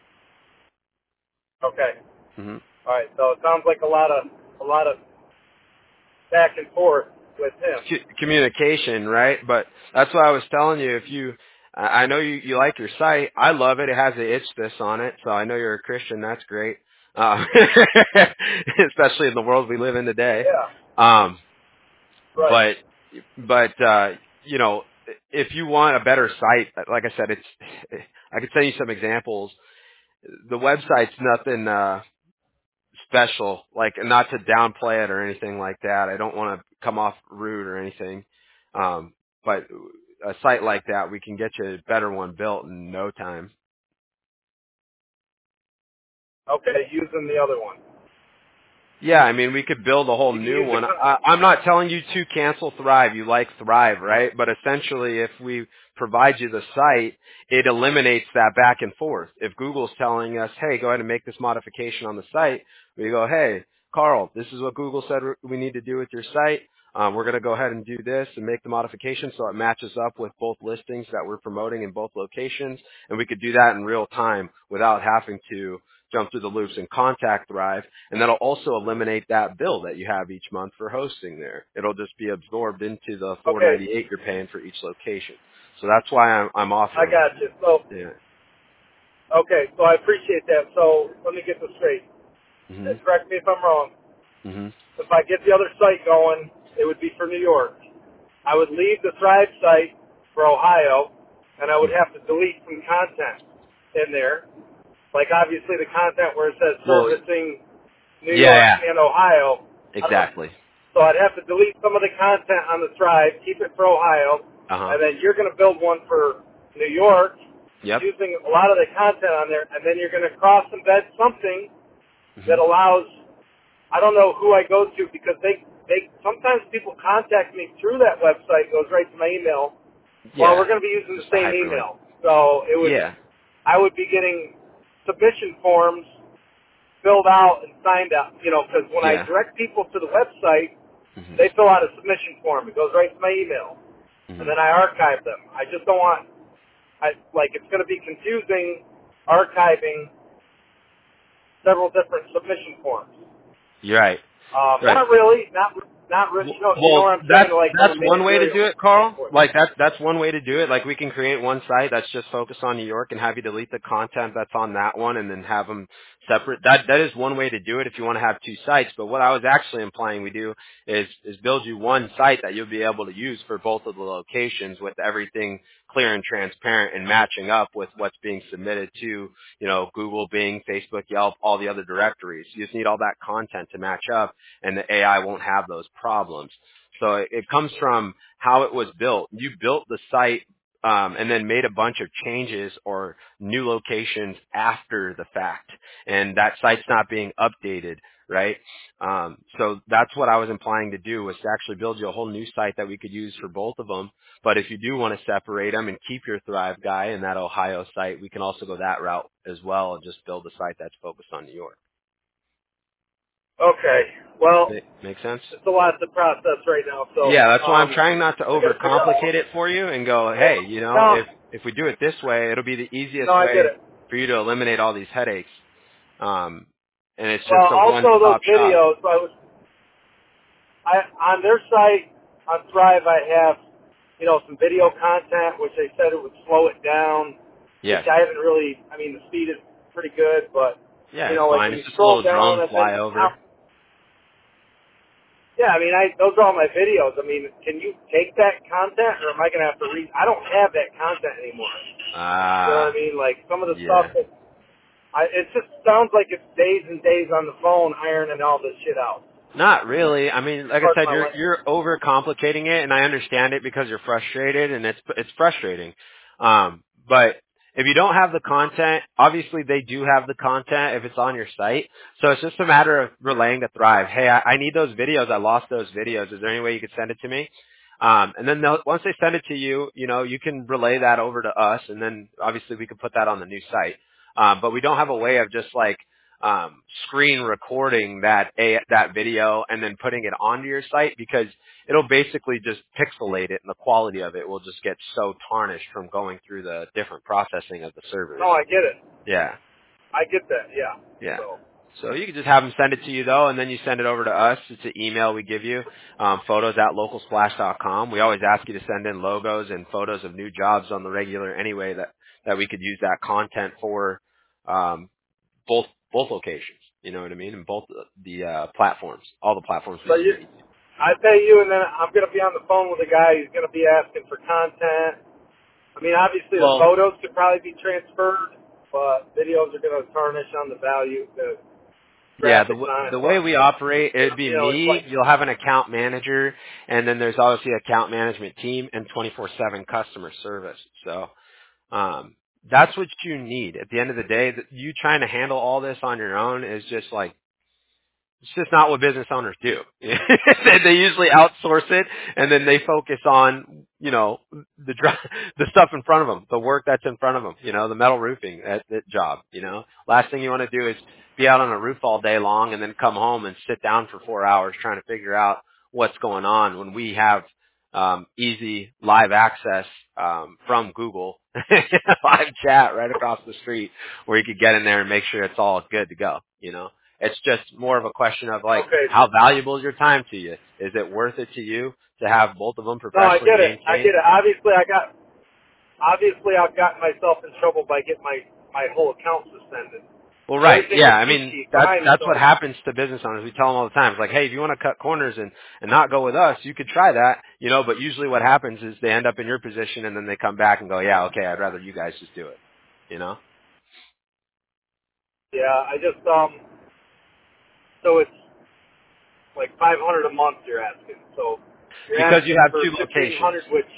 Okay. hmm All right. So it sounds like a lot of a lot of back and forth with him. c- communication, right? But that's why I was telling you. If you, I I know you, you like your site. I love it. It has the itch this on it, so I know you're a Christian. That's great, uh, especially in the world we live in today. Yeah. Um, Right. but, but uh, you know, if you want a better site, like I said, it's. I could send you some examples. The website's nothing. Uh, special, like not to downplay it or anything like that. I don't want to come off rude or anything. Um, but a site like that, we can get you a better one built in no time. Okay. Using the other one. Yeah, I mean, we could build a whole You can new use the. one. I, I'm not telling you to cancel Thrive. You like Thrive, right? But essentially, if we provide you the site, it eliminates that back and forth. If Google's telling us, hey, go ahead and make this modification on the site, we go, hey, Carl, this is what Google said we need to do with your site. Um, we're going to go ahead and do this and make the modification so it matches up with both listings that we're promoting in both locations. And we could do that in real time without having to jump through the loops and contact Thrive. And that'll also eliminate that bill that you have each month for hosting there. It'll just be absorbed into the four Okay. ninety-eight you're paying for each location. So that's why I'm, I'm I offering. got you. So, Yeah. okay, so I appreciate that. So let me get this straight. Mhm. And correct me if I'm wrong. Mhm. If I get the other site going, it would be for New York. I would leave the Thrive site for Ohio, and I would have to delete some content in there. Like obviously the content where it says Well, servicing New yeah, York yeah, and Ohio. I don't know. exactly. So I'd have to delete some of the content on the Thrive, keep it for Ohio, Uh huh. and then you're going to build one for New York Yep. using a lot of the content on there, and then you're going to cross embed something that Mhm. allows, I don't know who I go to because they, they sometimes people contact me through that website, goes right to my email. Well, we're Yeah. going to be using the Just a same hyperlink. email. So it would, Yeah. I would be getting submission forms filled out and signed out, you know, because when I Yeah. direct people to the website, Mhm. they fill out a submission form. It goes right to my email, and Mhm. then I archive them. I just don't want, I like it's going to be confusing archiving several different submission forms. You're right. Um, Right. not really, not not really. You know, you know Well, what I'm saying? that's Like from that's a one way to managerial do it, Carl. standpoint. Like that's that's one way to do it. Like we can create one site that's just focused on New York and have you delete the content that's on that one and then have them separate. That that is one way to do it if you want to have two sites. But what I was actually implying we do is is build you one site that you'll be able to use for both of the locations with everything clear and transparent and matching up with what's being submitted to, you know, Google, Bing, Facebook, Yelp, all the other directories. You just need all that content to match up and the A I won't have those problems. So it, it comes from how it was built. You built the site um, and then made a bunch of changes or new locations after the fact, and that site's not being updated, right? Um, so that's what I was implying to do was to actually build you a whole new site that we could use for both of them. But if you do want to separate them and keep your Thrive guy in that Ohio site, we can also go that route as well and just build a site that's focused on New York. Okay. Well, Make, make sense? it's a lot to process right now, so Yeah, that's why I'm um, trying not to I got to figure overcomplicate out. it for you and go, hey, you know, No, if if we do it this way, it'll be the no, easiest I get way it. for you to eliminate all these headaches. Um, and it's Well, just a also those one-stop shop. videos. I was I on their site on Thrive. I have you know some video content, which they said it would slow it down, which Yes. I haven't really. I mean, the speed is pretty good, but Yeah, you it's know, like fine. when It's you just a scroll little down drone and then flyover. how. Yeah, I mean, I those are all my videos. I mean, can you take that content, or am I going to have to read? I don't have that content anymore. You know what I Ah, mean? Like some of the yeah. stuff that I, it just sounds like it's days and days on the phone ironing all this shit out. Not really. I mean, like I Pardon said, my you're language. you're overcomplicating it, and I understand it because you're frustrated, and it's it's frustrating. Um, but if you don't have the content, obviously they do have the content if it's on your site. So it's just a matter of relaying to Thrive. Hey, I, I need those videos. I lost those videos. Is there any way you could send it to me? Um, and then they'll, once they send it to you, you know, you can relay that over to us, and then obviously we can put that on the new site. Um, but we don't have a way of just like um, screen recording that a, that video and then putting it onto your site because it'll basically just pixelate it and the quality of it will just get so tarnished from going through the different processing of the servers. No, I get it. Yeah, I get that. Yeah. yeah. So So you can just have them send it to you though, and then you send it over to us. It's an email we give you, um, photos at local splash dot com. We always ask you to send in logos and photos of new jobs on the regular anyway that, that we could use that content for. Um, both both locations. You know what I mean? And both the, the uh, platforms, all the platforms we So you, submit. I pay you, and then I'm going to be on the phone with a guy who's going to be asking for content. I mean, obviously the Well, photos could probably be transferred, but videos are going to tarnish on the value, the yeah, the graphics w- on it. the way But we operate, it'd be you know, it's me. like, You'll have an account manager, and then there's obviously an account management team and twenty-four seven customer service. So um, that's what you need. At the end of the day, that you trying to handle all this on your own is just like it's just not what business owners do. they, they usually outsource it, and then they focus on, you know, the dr- the stuff in front of them, the work that's in front of them, you know, the metal roofing that, that job. You know, last thing you want to do is be out on a roof all day long and then come home and sit down for four hours trying to figure out what's going on when we have um, easy live access um, from Google, live chat right across the street where you could get in there and make sure it's all good to go, you know? It's just more of a question of like, Okay. how valuable is your time to you? Is it worth it to you to have both of them No, I professionally get it. I maintained? get it. Obviously, I got. Obviously, I've gotten myself in trouble by getting my my whole account suspended. Well, right, Everything yeah. was I mean, peachy, that's fine. that's what So happens to business owners. We tell them all the time. It's like, hey, if you want to cut corners and and not go with us, you could try that, you know. But usually, what happens is they end up in your position, and then they come back and go, yeah, okay, I'd rather you guys just do it, you know. yeah, I just um. So it's like five hundred a month. You're asking. So you're Because you asking have for two fifteen locations. hundred, which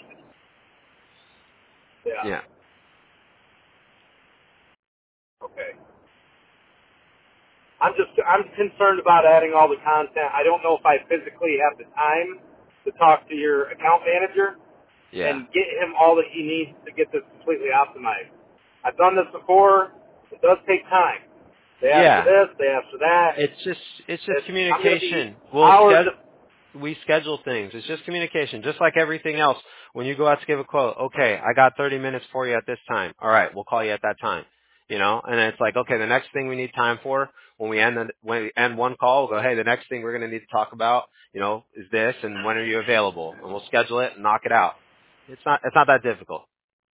yeah. Yeah. Okay. I'm just I'm concerned about adding all the content. I don't know if I physically have the time to talk to your account manager Yeah. and get him all that he needs to get this completely optimized. I've done this before. It does take time. They ask for Yeah. this, they ask for that. It's just it's just It's, I'm going to be communication. We'll hours schedule. of, We schedule things. It's just communication, just like everything else. When you go out to give a quote, okay, I got thirty minutes for you at this time. All right, we'll call you at that time. You know, and then it's like, okay, the next thing we need time for when we end the, when we end one call, we'll go, hey, the next thing we're going to need to talk about, you know, is this, and when are you available? And we'll schedule it and knock it out. It's not it's not that difficult.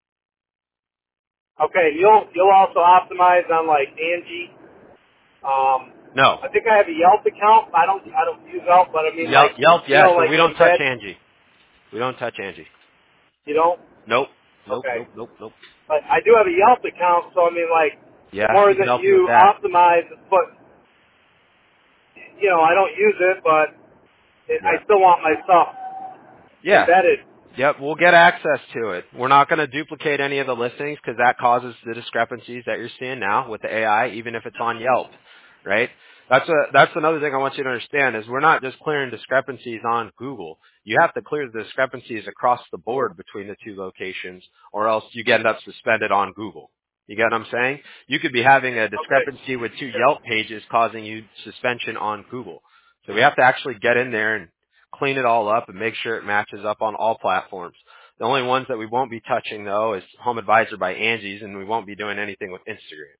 okay, you'll, you'll also optimize on like Angie. Um, No, I think I have a Yelp account. I don't, I don't use Yelp, but I mean Yelp, like, Yelp, you yes, know, but like we don't touch embed, Angie. We don't touch Angie. you don't? Nope, nope, Okay. nope, nope, nope. But I do have a Yelp account, so I mean, like, the Yeah, more we can that help you with you that. optimize, but you know, I don't use it, but it, Yeah. I still want my stuff Yeah. embedded. Yep, we'll get access to it. We're not going to duplicate any of the listings because that causes the discrepancies that you're seeing now with the A I, even if it's on Yelp, right? That's a that's another thing I want you to understand is we're not just clearing discrepancies on Google. You have to clear the discrepancies across the board between the two locations, or else you get up suspended on Google. You get what I'm saying? You could be having a Okay. discrepancy with two Yelp pages causing you suspension on Google. So we have to actually get in there and clean it all up and make sure it matches up on all platforms. The only ones that we won't be touching though is Home Advisor by Angie's, and we won't be doing anything with Instagram.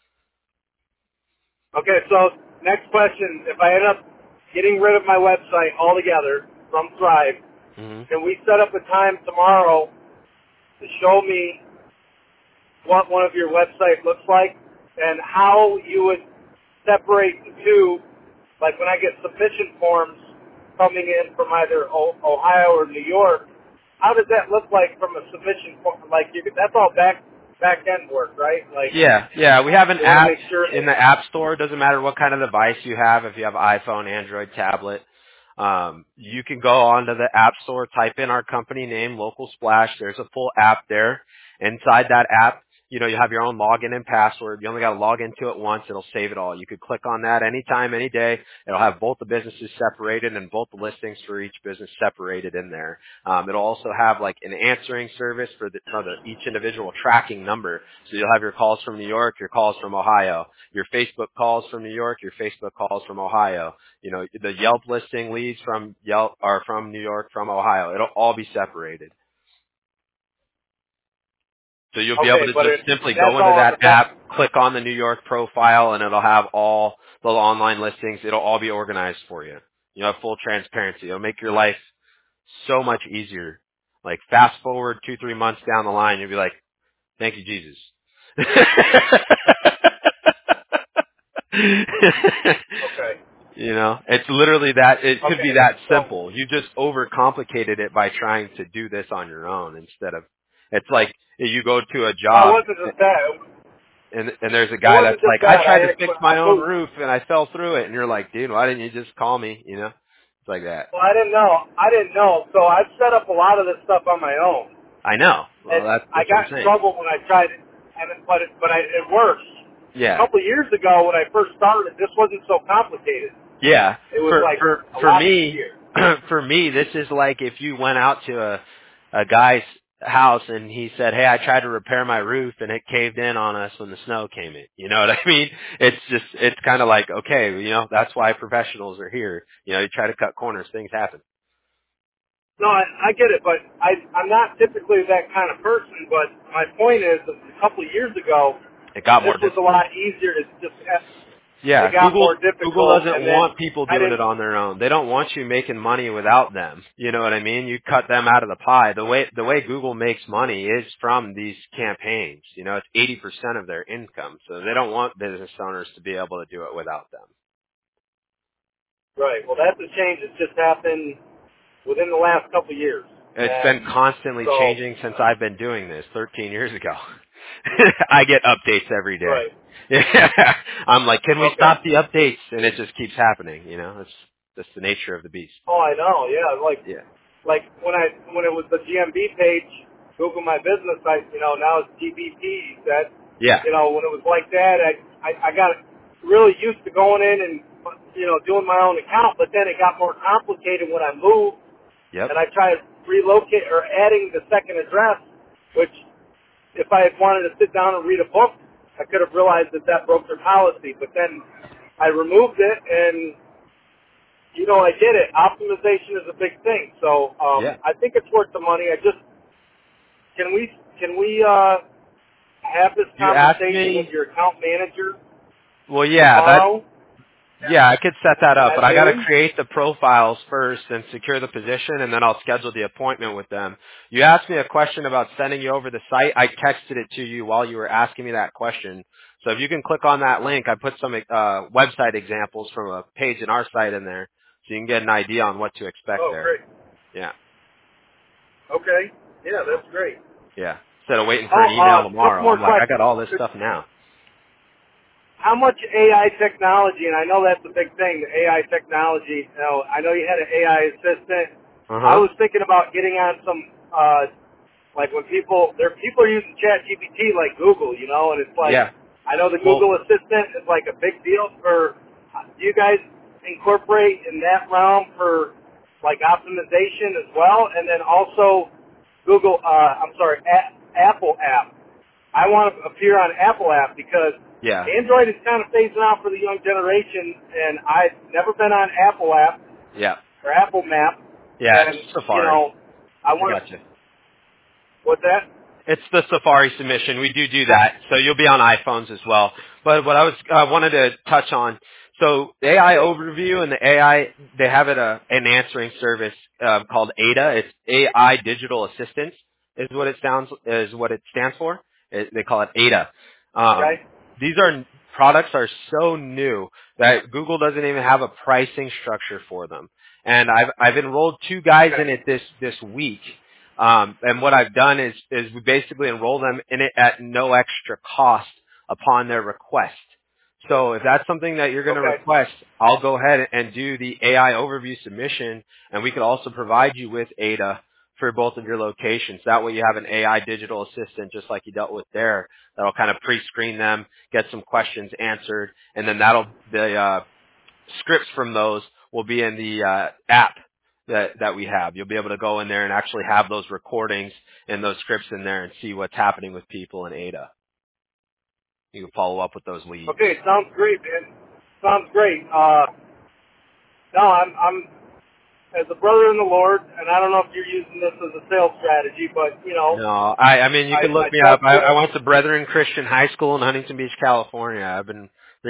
Okay, so next question. If I end up getting rid of my website altogether from Thrive, hmm can we set up a time tomorrow to show me what one of your website looks like and how you would separate the two? Like when I get submission forms coming in from either o- Ohio or New York, how does that look like from a submission form? Like you could, that's all back back end work, right? Like Yeah, yeah. We have an you want to app make sure in that the App Store. It doesn't matter what kind of device you have. If you have iPhone, Android, tablet, um, you can go onto the App Store, type in our company name, Local Splash. There's a full app there. Inside that app, you know, you have your own login and password. You only got to log into it once. It'll save it all. You could click on that anytime, any day. It'll have both the businesses separated and both the listings for each business separated in there. Um, it'll also have like an answering service for the, for the each individual tracking number. So you'll have your calls from New York, your calls from Ohio, your Facebook calls from New York, your Facebook calls from Ohio. You know, the Yelp listing leads from Yelp or from New York, from Ohio. It'll all be separated. So you'll be able okay, to but just it, simply that's go into all that that app, click on the New York profile, and it'll have all the online listings. It'll all be organized for you. You have full transparency. It'll make your life so much easier. Like fast forward two, three months down the line, you'll be like, thank you, Jesus. okay. You know, it's literally that, it could be Okay. that So simple. You just overcomplicated it by trying to do this on your own instead of, it's like you go to a well, it job wasn't just that. and and there's a It guy wasn't that's just like, I that. tried I to had, fix I my own moved. roof and I fell through it, and you're like, dude, why didn't you just call me? You know, it's like that. Well, I didn't know. I didn't know. So I've set up a lot of this stuff on my own, I know. Well, and that's I that's what I'm got in saying. trouble when I tried it. And it, but it, but I, it works. A Yeah, couple of years ago, when I first started, this wasn't so complicated. yeah. It was For like for a for lot me, easier. for me, this is like if you went out to a a guy's house and he said, "Hey, I tried to repair my roof and it caved in on us when the snow came in." You know what I mean? It's just, it's kind of like, okay, you know, that's why professionals are here. You know, you try to cut corners, things happen. No, I, I get it, but I, I'm not typically that kind of person. But my point is, a couple of years ago, It got this more was a difficult. lot easier to just. Yeah, It got Google more Google difficult, doesn't and then want people I doing it didn't. on their own. They don't want you making money without them. You know what I mean? You cut them out of the pie. The way the way Google makes money is from these campaigns. You know, it's eighty percent of their income. So they don't want business owners to be able to do it without them. Right. Well, that's a change that's just happened within the last couple of years, It's been and constantly so changing since I've been doing this thirteen years ago. I get updates every day. right. Yeah. I'm like, can we Okay. stop the updates? And it just keeps happening, you know? It's just the nature of the beast. Oh, I know. Yeah, like Yeah. like when I when it was the G M B page, Google My Business, I you know now it's G B P. That Yeah. you know when it was like that, I, I I got really used to going in and you know doing my own account, but then it got more complicated when I moved Yep. and I tried to relocate or adding the second address, which if I had wanted to sit down and read a book, I could have realized that that broke their policy. But then I removed it and you know, I get it. Optimization is a big thing. So um, Yeah. I think it's worth the money. I just can we can we uh, have this You asked conversation with me, your account manager well, yeah, that, tomorrow yeah, I could set that up, at but I got to noon? create the profiles first and secure the position, and then I'll schedule the appointment with them. You asked me a question about sending you over the site. I texted it to you while you were asking me that question. So if you can click on that link, I put some uh, website examples from a page in our site in there, so you can get an idea on what to expect Oh, there. great. Yeah. Okay. Yeah, So, that's great. yeah. Instead of waiting for Oh, an email uh, couple tomorrow, more I'm like, I got questions. all this stuff now. How much A I technology, and I know that's a big thing, the A I technology. You know, I know you had an A I assistant. Uh I huh. was thinking about getting on some, uh, like when people, there people are using Chat G P T like Google, you know, and it's like, Yeah. I know the Well, Google Assistant is like a big deal for, do you guys incorporate in that realm for like optimization as well? And then also Google, uh, I'm sorry, a- Apple app. I want to appear on Apple app because yeah. Android is kind of phasing out for the young generation, and I've never been on Apple app Yeah. or Apple Map, Yeah. It's and you Safari. know, I I want to. gotcha. What's that? It's the Safari submission. We do do that, so you'll be on iPhones as well. But what I was uh, wanted to touch on, so A I overview and the A I, they have it a an answering service uh, called A D A. It's A I Digital Assistance is what it sounds is what it stands for. It, they call it A D A. Um, Okay. these are products are so new that Google doesn't even have a pricing structure for them. And I've I've enrolled two guys Okay. in it this this week. Um, and what I've done is, is we basically enroll them in it at no extra cost upon their request. So if that's something that you're going to Okay. request, I'll go ahead and do the A I overview submission, and we could also provide you with A D A for both of your locations. That way you have an A I digital assistant just like you dealt with there that'll kind of pre-screen them, get some questions answered, and then that'll, the uh, scripts from those will be in the uh, app that that we have. You'll be able to go in there and actually have those recordings and those scripts in there and see what's happening with people in A D A. You can follow up with those leads. Okay. Sounds great, man. Sounds great. Uh, no, I'm I'm as a brother in the Lord, and I don't know if you're using this as a sales strategy, but you know, No, I I mean you can I I look me up. trust I, you. I went to Brethren Christian High School in Huntington Beach, California. I've been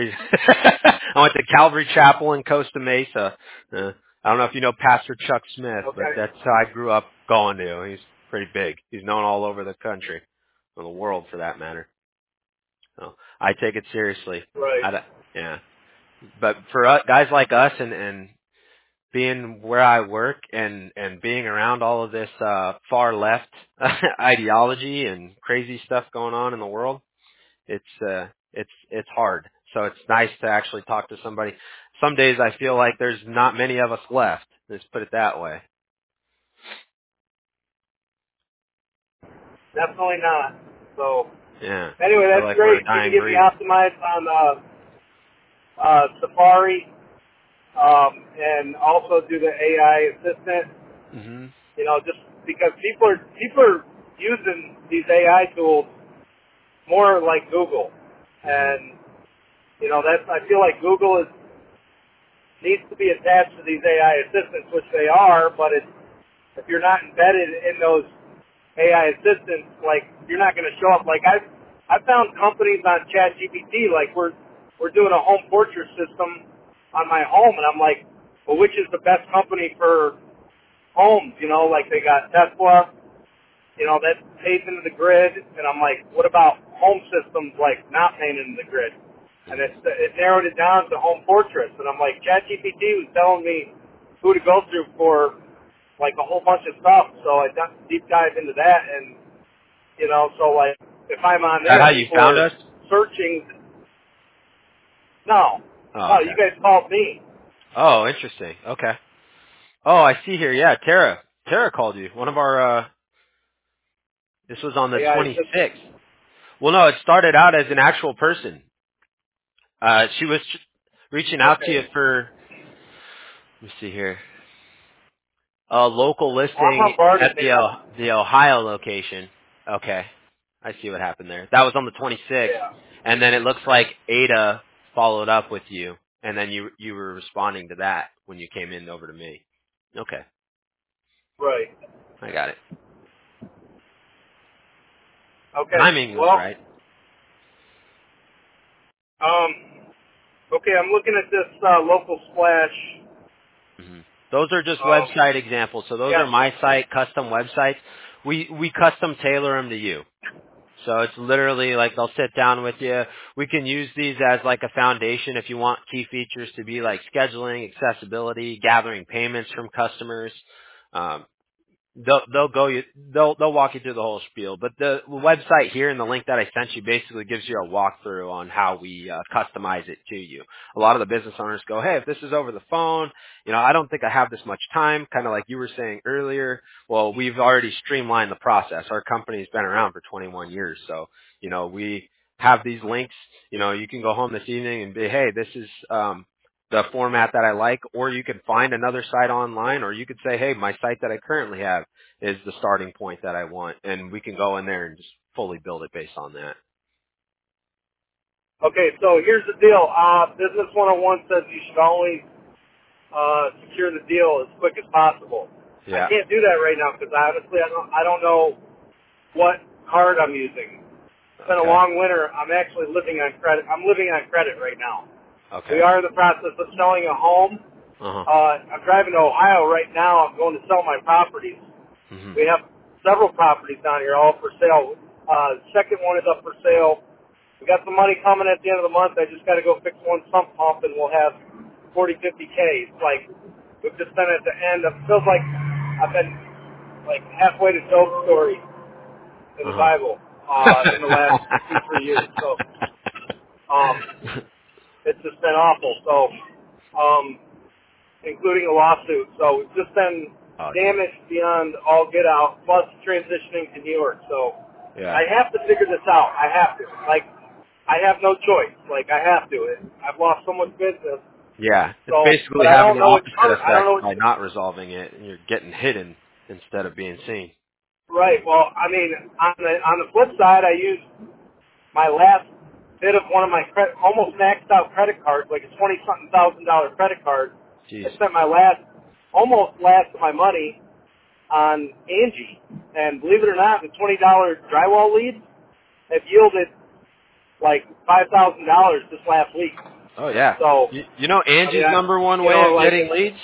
I went to Calvary Chapel in Costa Mesa. Uh, I don't know if you know Pastor Chuck Smith, but Okay. that's how I grew up going to. He's pretty big. He's known all over the country, or the world for that matter. So I take it seriously. Right. I don't- yeah, but for us, guys like us, and and being where I work, and and being around all of this uh far left ideology and crazy stuff going on in the world, it's uh it's it's hard. So it's nice to actually talk to somebody. Some days I feel like there's not many of us left. Let's put it that way. Definitely not. So Yeah. anyway, I feel that's like we're great. a If you can dying get me breed. optimized on uh, uh, Safari, um, and also do the A I assistant. Mhm. You know, just because people are people are using these A I tools more like Google. And, you know, that's, I feel like Google is, needs to be attached to these A I assistants, which they are, but it's, if you're not embedded in those A I assistants, like, you're not going to show up. Like, I've, I've found companies on ChatGPT, like, we're, we're doing a home portrait system on my home, and I'm like, well, which is the best company for homes? You know, like, they got Tesla, you know, that pays into the grid, and I'm like, what about home systems, like, not paying into the grid? And it, it narrowed it down to home portraits, and I'm like, ChatGPT was telling me who to go through for, like, a whole bunch of stuff, so I got deep dive into that, and, you know, so, like, if I'm on Is that there, how you people found are us? searching. No. Oh, No, okay. you guys called me. Oh, interesting. Okay. Oh, I see here. Yeah, Tara. Tara called you. One of our, uh, this was on the Yeah, it's just, twenty-sixth. Well, no, it started out as an actual person. Uh, she was reaching out to you okay. for, let me see here, a local Well, I'm listing bombarded, at the, man. uh, the Ohio location. Okay. I see what happened there. That was on the twenty-sixth. Yeah. And then it looks like Ada followed up with you. And then you, you were responding to that when you came in over to me. Okay. Right. I got it. Okay. Timing was Well, right. um, okay, I'm looking at this uh, local splash. hmm Those are just Um, website examples. So those yeah. are my site custom websites. We we custom tailor them to you. So it's literally like they'll sit down with you. We can use these as like a foundation if you want key features to be like scheduling, accessibility, gathering payments from customers. Um, They'll they'll go you they'll they'll walk you through the whole spiel. But the website here and the link that I sent you basically gives you a walkthrough on how we uh, customize it to you. A lot of the business owners go, hey, if this is over the phone, you know, I don't think I have this much time. Kind of like you were saying earlier. Well, we've already streamlined the process. Our company's been around for twenty-one years, so you know we have these links. You know, you can go home this evening and be, hey, this is um, the format that I like, or you could find another site online, or you could say, hey, my site that I currently have is the starting point that I want, and we can go in there and just fully build it based on that. Okay, so here's the deal. Uh, Business one oh one says you should always uh, secure the deal as quick as possible. I Yeah. can't do that right now because honestly, I don't, I don't know what card I'm using. It's been a Okay. long winter. I'm actually living on credit. I'm living on credit right now. Okay. We are in the process of selling a home. Uh huh. Uh, I'm driving to Ohio right now. I'm going to sell my properties. Mhm. We have several properties down here, all for sale. Uh, second one is up for sale. We got some money coming at the end of the month. I just got to go fix one sump pump, and we'll have forty, fifty K. It's like we've just been at the end. It feels like I've been like halfway to Job story in the Uh Bible uh, in the last two, three years. So huh. um, it's just been awful. So, um, including a lawsuit. So we've just been Oh, geez. damaged beyond all get out, plus transitioning to New York. So Yeah. I have to figure this out. I have to. Like, I have no choice. Like, I have to. It, I've lost so much business. Yeah. It's So, but basically I having don't the know which opposite part. I don't know effect which. by not resolving it, and you're getting hidden instead of being seen. Right. Well, I mean, on the on the flip side, I used my last bit of one of my credit, almost maxed out credit cards, like a twenty something thousand dollar credit card. Jeez. I spent my last, almost last of my money on Angie, and believe it or not, the twenty dollar drywall leads have yielded like five thousand dollars this last week. Oh yeah. So, You, you know I mean, Angie's I, number one you way know, of like getting leads?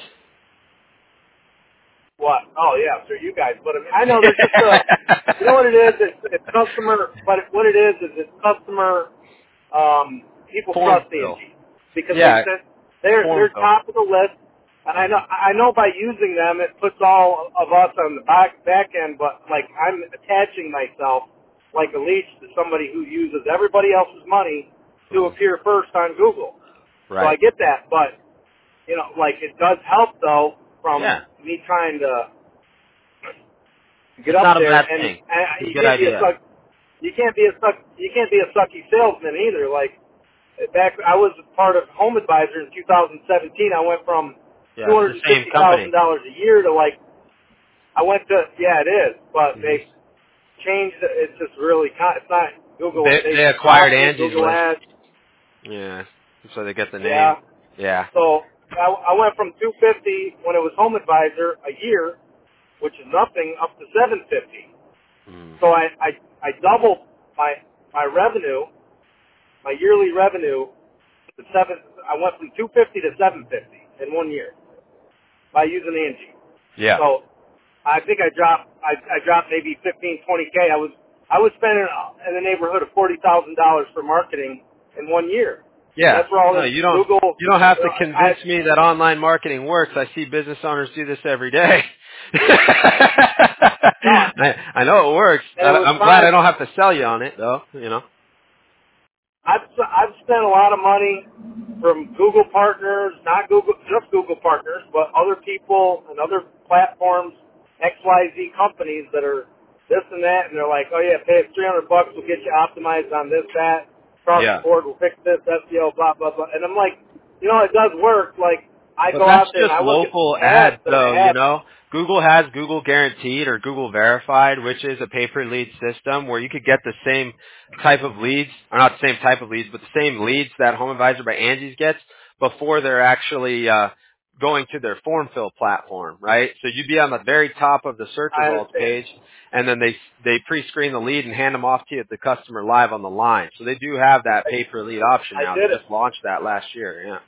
what? Oh yeah, so you guys, but I mean, I know they're just a, you know what it is? It's, it's customer, but what it is is it's customer. Um, people Form trust fill. Angie because they Yeah, sent they're form they're fill. top of the list, and I know Mhm. I know by using them it puts all of us on the back back end, but like I'm attaching myself like a leech to somebody who uses everybody else's money to Mhm. appear first on Google. So I Right. get that, but you know, like it does help though from Yeah. me trying to get It's up not a there, bad and, thing. and It's a you good can't be a idea. suck, you can't be a suck, you can't be a sucky salesman either. Like back, I was part of Home Advisor in two thousand seventeen. I went from two Yeah, it's the hundred and same fifty thousand company. dollars a year to like I went to yeah, it is, but Mhm. they changed. It's just really con- it's not Google. They They they acquired dropped it, Angie's Google List. Ads. Yeah, so they get the name. Yeah. Yeah. So I, I went from two fifty when it was Home Advisor a year, which is nothing, up to seven fifty. Mm. So I, I I doubled my my revenue, my yearly revenue to seven. I went from two fifty to seven fifty in one year by using Angie. Yeah. So I think I dropped I, I dropped maybe fifteen, twenty k. I was I was spending in the neighborhood of forty thousand dollars for marketing in one year. And Yeah. that's where all No, this you don't. Google. You don't have to Uh, I, convince me that online marketing works. I see business owners do this every day. no, I, I know it works. and I, it was I'm glad I fine. don't have to sell you on it, though. You know. I've I've spent a lot of money from Google partners, not Google, just Google partners, but other people and other platforms, X Y Z companies that are this and that, and they're like, oh yeah, pay us three hundred bucks, we'll get you optimized on this, that, across the Yeah. board, we'll fix this, S E O, blah blah blah. And I'm like, you know, it does work. Like I But go that's out there and just I look at local ads ads, that I though, you have. know. Google has Google Guaranteed or Google Verified, which is a pay-per-lead system where you could get the same type of leads, or not the same type of leads, but the same leads that Home Advisor by Angie's gets before they're actually uh, going to their form fill platform, right? So you'd be on the very top of the search I results understand. page, and then they they pre-screen the lead and hand them off to you at the customer live on the line. So they do have that pay-per-lead option I now. They did it. just launched that last year, yeah.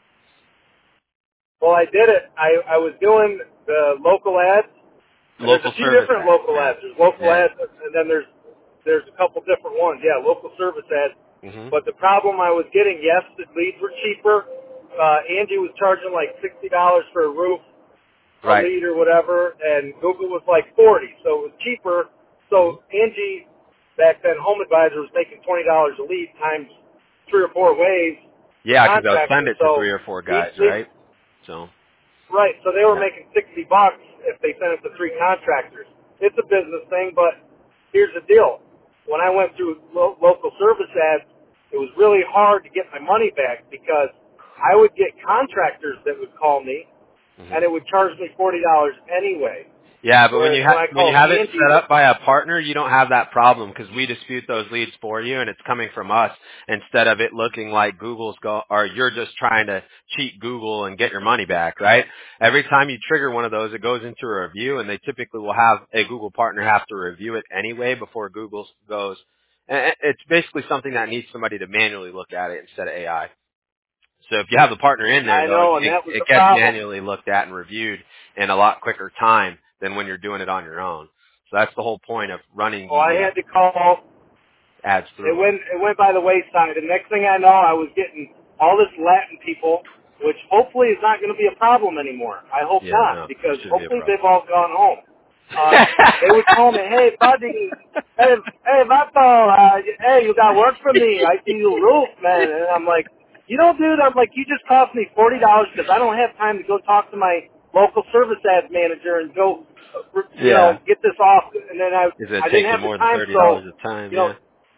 Well, I did it. I I was doing the local ads. And there's Local a few service different ads, local yeah. ads. There's local Yeah. ads, and then there's there's a couple different ones. Yeah, local service ads. hmm But the problem I was getting, yes, the leads were cheaper. Uh, Angie was charging like sixty dollars for a roof, a Right. lead or whatever, and Google was like forty, so it was cheaper. hmm So Angie, back then, Home Advisor was making twenty dollars a lead times three or four ways for Yeah, because they'll send contractors. it to three So or four each guys, lead, right? So, right, so they were yeah. making sixty bucks if they sent it to three contractors. It's a business thing, but here's the deal. When I went through lo- local service ads, it was really hard to get my money back because I would get contractors that would call me, hmm and it would charge me forty dollars anyway. Yeah, but when Whereas you when ha- I when you called have it Angie, set up by a partner, you don't have that problem because we dispute those leads for you, and it's coming from us instead of it looking like Google's go or you're just trying to cheat Google and get your money back, right? Every time you trigger one of those, it goes into a review, and they typically will have a Google partner have to review it anyway before Google goes. And it's basically something that needs somebody to manually look at it instead of A I. So if you have the partner in there, I though, know, and it, that was it the gets problem. manually looked at and reviewed in a lot quicker time than when you're doing it on your own. So that's the whole point of running Well, I the uh, had to call. ads It through them. went it went by the wayside, and next thing I know, I was getting all this Latin people, which hopefully is not going to be a problem anymore. I hope Yeah, not, no, because shouldn't be a hopefully problem. they've all gone home. Uh, they would call me, hey, buddy, hey, hey, Vato, uh, hey, you got work for me. I see you roof, man. And I'm like, you know, dude, I'm like, you just cost me forty dollars because I don't have time to go talk to my local service ads manager and go, uh, you know, Yeah, get this off. And then I, is it I didn't take you have the more than time, thirty dollars so, a time? you know, Yeah,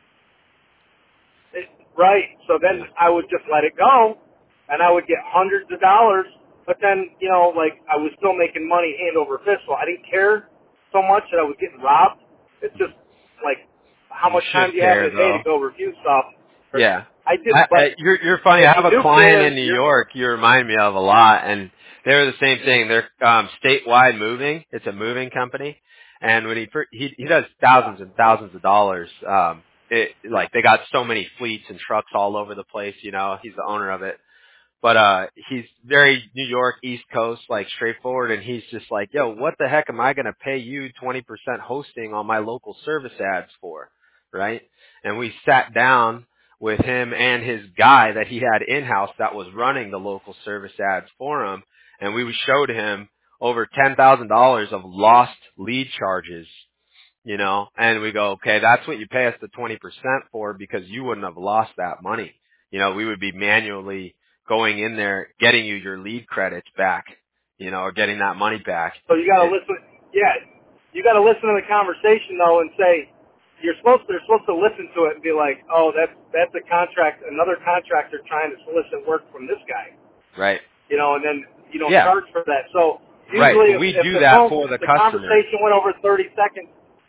it, right. So then yeah, I would just let it go, and I would get hundreds of dollars. But then, you know, like I was still making money hand over fist, so I didn't care so much that I was getting robbed. It's just like, how you much should time do you have in care a day though. to go review stuff? Or, Yeah. I did, I, I, but you're, you're funny. if I you have a do client in care, New you're York you remind me of a lot, and they're the same thing. They're um, statewide moving. It's a moving company. And when he, fir- he, he does yeah. thousands and thousands of dollars, um, it, like they got so many fleets and trucks all over the place, you know, he's the owner of it. But uh he's very New York East Coast, like straightforward, and he's just like, yo, what the heck am I gonna pay you twenty percent hosting on my local service ads for? Right? And we sat down with him and his guy that he had in house that was running the local service ads for him, and we showed him over ten thousand dollars of lost lead charges, you know, and we go, okay, that's what you pay us the twenty percent for because you wouldn't have lost that money. You know, we would be manually going in there, getting you your lead credits back, you know, or getting that money back. So you got to It, listen. Yeah, you got to listen to the conversation though, and say you're supposed to. They're supposed to listen to it and be like, oh, that's that's a contract, another contractor trying to solicit work from this guy. right. You know, and then you don't Yeah. charge for that. So Right. usually, But if, we if do the that phone, for the the customer. conversation went over thirty seconds,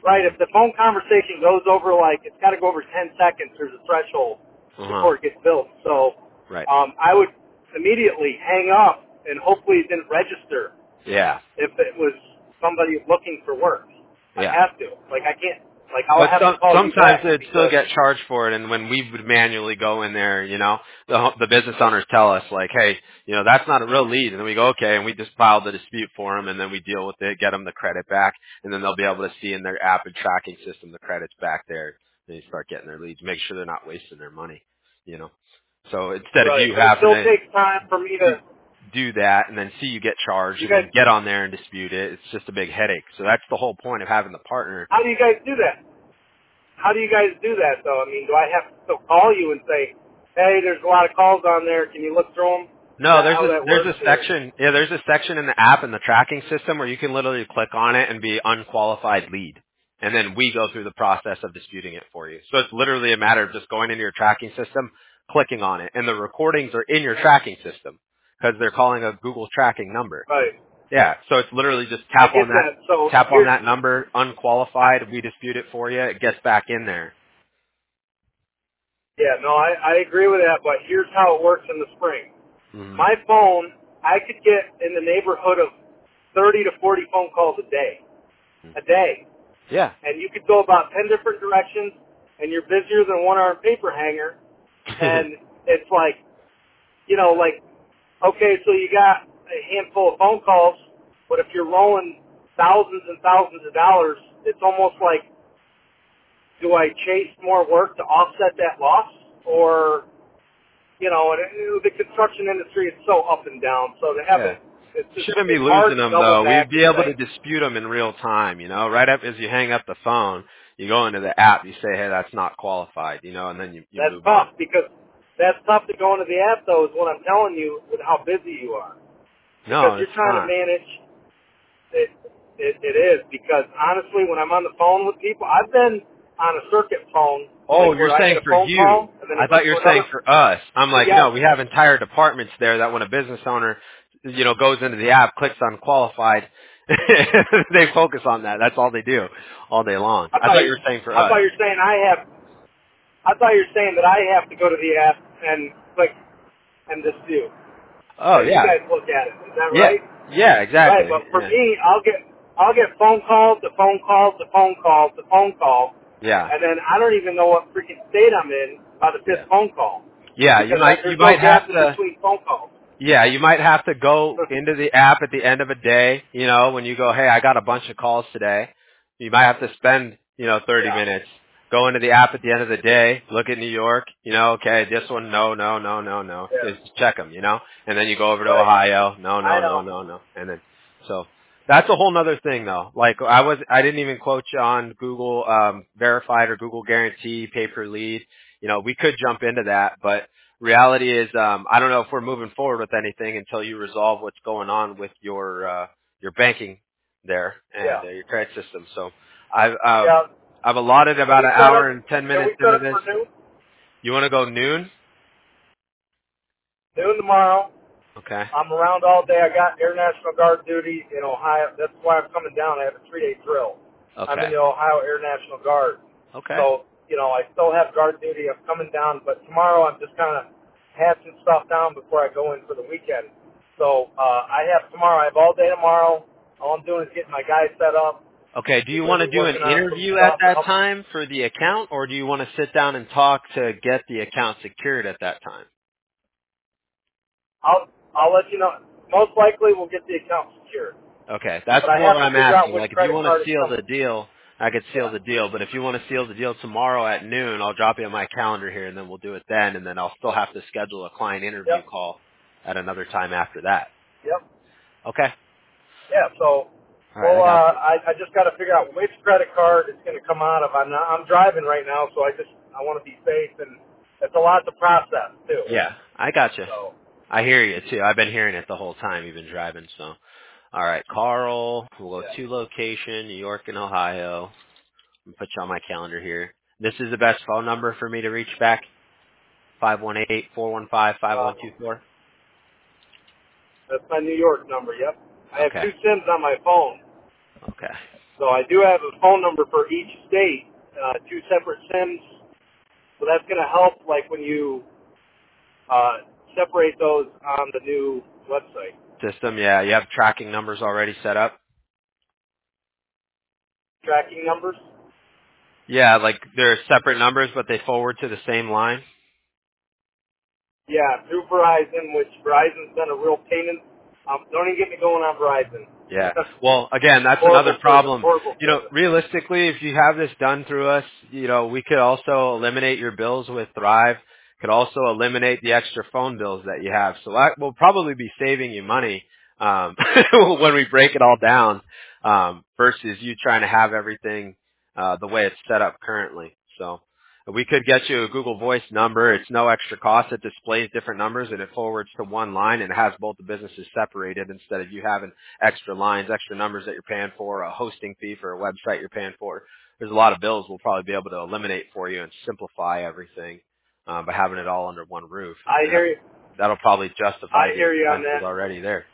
right, if the phone conversation goes over, like, it's got to go over ten seconds, there's a threshold Uh-huh. before it gets billed. So Right. um, I would immediately hang up and hopefully it didn't register Yeah. if it was somebody looking for work. I Yeah. have to. Like, I can't, like, I'll But have some, to call you sometimes back they'd still because, get charged for it, and when we would manually go in there, you know, the the business owners tell us like, hey, you know, that's not a real lead, and then we go, okay, and we just file the dispute for them, and then we deal with it, get them the credit back, and then they'll be able to see in their app and tracking system the credits back there. Then you start getting their leads, make sure they're not wasting their money, you know. So instead of right, you but it having still to takes time for me do, to, do that and then see you get charged you and then guys, get on there and dispute it, it's just a big headache. So that's the whole point of having the partner. how do you guys do that? How do you guys do that, though? I mean, do I have to still call you and say, hey, there's a lot of calls on there. Can you look through them? Is No, that there's how a that there's works? a Or, section. Yeah, there's a section in the app in the tracking system where you can literally click on it and be unqualified lead, and then we go through the process of disputing it for you. So it's literally a matter of just going into your tracking system, clicking on it, and the recordings are in your tracking system because they're calling a Google tracking number. right, Yeah, so it's literally just I tap get on that that. So tap on here's, that number, unqualified. We dispute it for you. It gets back in there. yeah, no, I, I agree with that, but here's how it works in the spring. hmm My phone, I could get in the neighborhood of thirty to forty phone calls a day. A day. Yeah. And you could go about ten different directions, and you're busier than one armed paper hanger, and it's like, you know, like, okay, so you got a handful of phone calls, but if you're rolling thousands and thousands of dollars, it's almost like, do I chase more work to offset that loss? Or, you know, and it, the construction industry is so up and down, so to have yeah. it, it's just, Shouldn't be it's hard losing to them double though. back We'd and be able to say, dispute them in real time. You know, right up as you hang up the phone, you go into the app, you say, "Hey, that's not qualified," you know, and then you you that's move on. tough, because that's tough to go into the app, though, is what I'm telling you with how busy you are. Because No, it's you're trying to not. manage, it, it, it is, because honestly, when I'm on the phone with people, I've been on a circuit phone, Oh, like you're where I get saying a for phone you. call, and then I it goes thought you to were saying another, for us. I'm like, no, yes, we have entire departments there that when a business owner, you know, goes into the app, clicks on qualified, they focus on that. That's all they do all day long. I I thought thought you, you were saying for I us. thought you were saying I have, I thought you were saying that I have to go to the app and click and dispute, Oh and you yeah, guys look at it. Is that yeah, right? yeah, Right, exactly. but for Yeah, me, I'll get I'll get phone calls, to phone calls, to phone calls, to phone call, yeah, and then I don't even know what freaking state I'm in by the yeah. fifth phone call Yeah, you because I, might you there's no might gaps have in to. between phone calls. Yeah, you might have to go into the app at the end of a day, you know, when you go, hey, I got a bunch of calls today. You might have to spend, you know, thirty Yeah, minutes. Go into the app at the end of the day, look at New York, you know, okay, this one, no, no, no, no, no. yeah, Just check them, you know, and then you go over to right. Ohio, no, I no, no, know. no, no. And then, so that's a whole nother thing though. Like I was, I didn't even quote you on Google, um, verified or Google guarantee pay per lead. You know, we could jump into that, but reality is, um, I don't know if we're moving forward with anything until you resolve what's going on with your uh, your banking there and Yeah, uh, your credit system. So I've um, yeah. I've allotted Can about we an set hour up? and ten Can we minutes set into up this. for noon? You want to go noon? Noon tomorrow. Okay. I'm around all day. I got Air National Guard duty in Ohio. That's why I'm coming down. I have a three-day drill. I'm Okay. in the Ohio Air National Guard. Okay. So, you know, I still have guard duty. I'm coming down, but tomorrow I'm just kind of hatching stuff down before I go in for the weekend. So uh, I have tomorrow. I have all day tomorrow. All I'm doing is getting my guys set up. Okay. Do We're you going want to to be do an working on some interview at stuff to that help. time for the account, or do you want to sit down and talk to get the account secured at that time? I'll, I'll let you know. Most likely we'll get the account secured. Okay, that's But I more what have to I'm figure out asking. which Like, if you credit want to card is seal coming. the deal, I could seal Yeah. the deal. But if you want to seal the deal tomorrow at noon, I'll drop you on my calendar here, and then we'll do it then. And then I'll still have to schedule a client interview Yep. call at another time after that. Yep. Okay. Yeah, so All right, well, I got uh, you. I, I just got to figure out which credit card it's going to come out of. I'm not, I'm driving right now, so I just I want to be safe, and it's a lot to process too. Yeah, I got you. So I hear you too. I've been hearing it the whole time you've been driving. So, all right, Carl. We'll go yeah, to location, New York and Ohio. I'll put you on my calendar here. This is the best phone number for me to reach back. Five one eight four one five five uh, one two four. that's my New York number. Yep, I have Okay. two SIMs on my phone. Okay. So I do have a phone number for each state, uh, two separate SIMs. So that's going to help, like when you uh, separate those on the new website. System, yeah. You have tracking numbers already set up? Tracking numbers. Yeah, like they're separate numbers, but they forward to the same line? Yeah, through Verizon, which Verizon's been a real pain in. Um, don't even get me going on Verizon. Yeah. Well, again, that's Horrible another service. problem. Horrible You know, service. realistically, if you have this done through us, you know, we could also eliminate your bills with Thrive. Could also eliminate the extra phone bills that you have. So that will probably be saving you money um, when we break it all down um, versus you trying to have everything uh, the way it's set up currently. So we could get you a Google Voice number. It's no extra cost. It displays different numbers and it forwards to one line and has both the businesses separated instead of you having extra lines, extra numbers that you're paying for, a hosting fee for a website you're paying for. There's a lot of bills we'll probably be able to eliminate for you and simplify everything uh, by having it all under one roof. I And that, hear you. that'll probably justify I the hear you on expenses that. already there.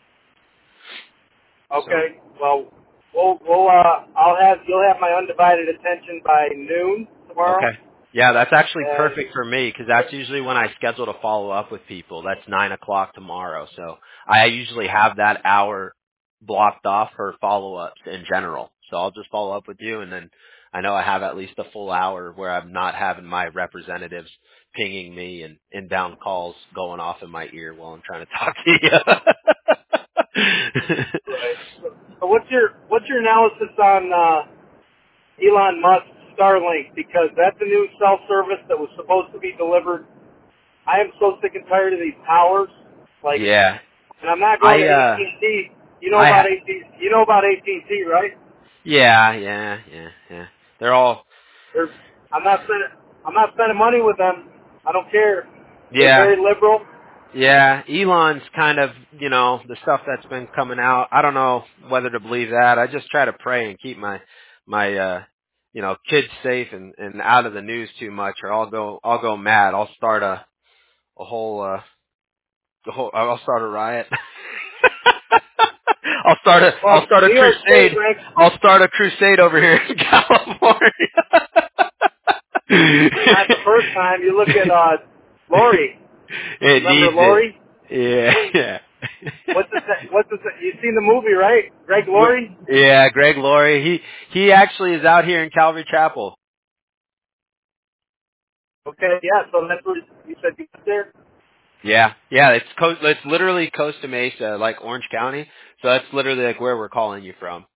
So, Okay. Well, we'll we'll uh, I'll have you'll have my undivided attention by noon tomorrow. okay. Yeah, that's actually And perfect for me because that's usually when I schedule to follow up with people. That's nine o'clock tomorrow. So I usually have that hour blocked off for follow-ups in general. So I'll just follow up with you and then I know I have at least a full hour where I'm not having my representatives pinging me and inbound calls going off in my ear while I'm trying to talk to you. right. So, so what's your what's your analysis on uh, Elon Musk's Starlink? Because that's a new cell service that was supposed to be delivered. I am so sick and tired of these towers. Like, Yeah. and I'm not going to I, A T uh, and T. You know I, about ha- A T? You know about A T and T, right? yeah, yeah, yeah, yeah. They're all, They're, I'm not spending I'm not spending money with them. I don't care. They're yeah. very liberal. Yeah, Elon's kind of, you know, the stuff that's been coming out. I don't know whether to believe that. I just try to pray and keep my my uh you know, kids safe and and out of the news too much or I'll go I'll go mad. I'll start a a whole uh the whole I'll start a riot. I'll start a I'll Well, start a New York State crusade. ranks I'll start a crusade over here in California. not the first time. You look at uh, Lori. It Remember needs it. Lori? Yeah, yeah. What's the what's the you seen the movie, right? Greg Wh- Laurie? yeah, Greg Laurie. He he actually is out here in Calvary Chapel. Okay, yeah. So that's what you said. You got there. Yeah, yeah. It's coast. It's literally Costa Mesa, like Orange County. So that's literally like where we're calling you from.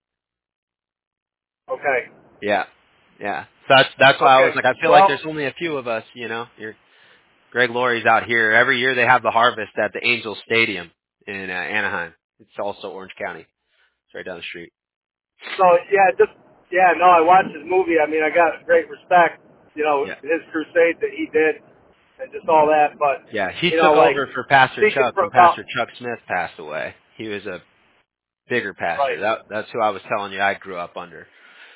Okay. Yeah, yeah. So that's that's why I was Okay. like, I feel like Well, there's only a few of us. You know, You're, Greg Laurie's out here every year. They have the harvest at the Angels Stadium in uh, Anaheim. It's also Orange County. It's right down the street. so yeah, just yeah. No, I watched his movie. I mean, I got great respect. You know, Yeah. his crusade that he did, and just all that. But Yeah, he you took know, like over for Pastor speaking Chuck for when about Pastor Chuck Smith passed away. He was a bigger pastor. right. That that's who I was telling you I grew up under.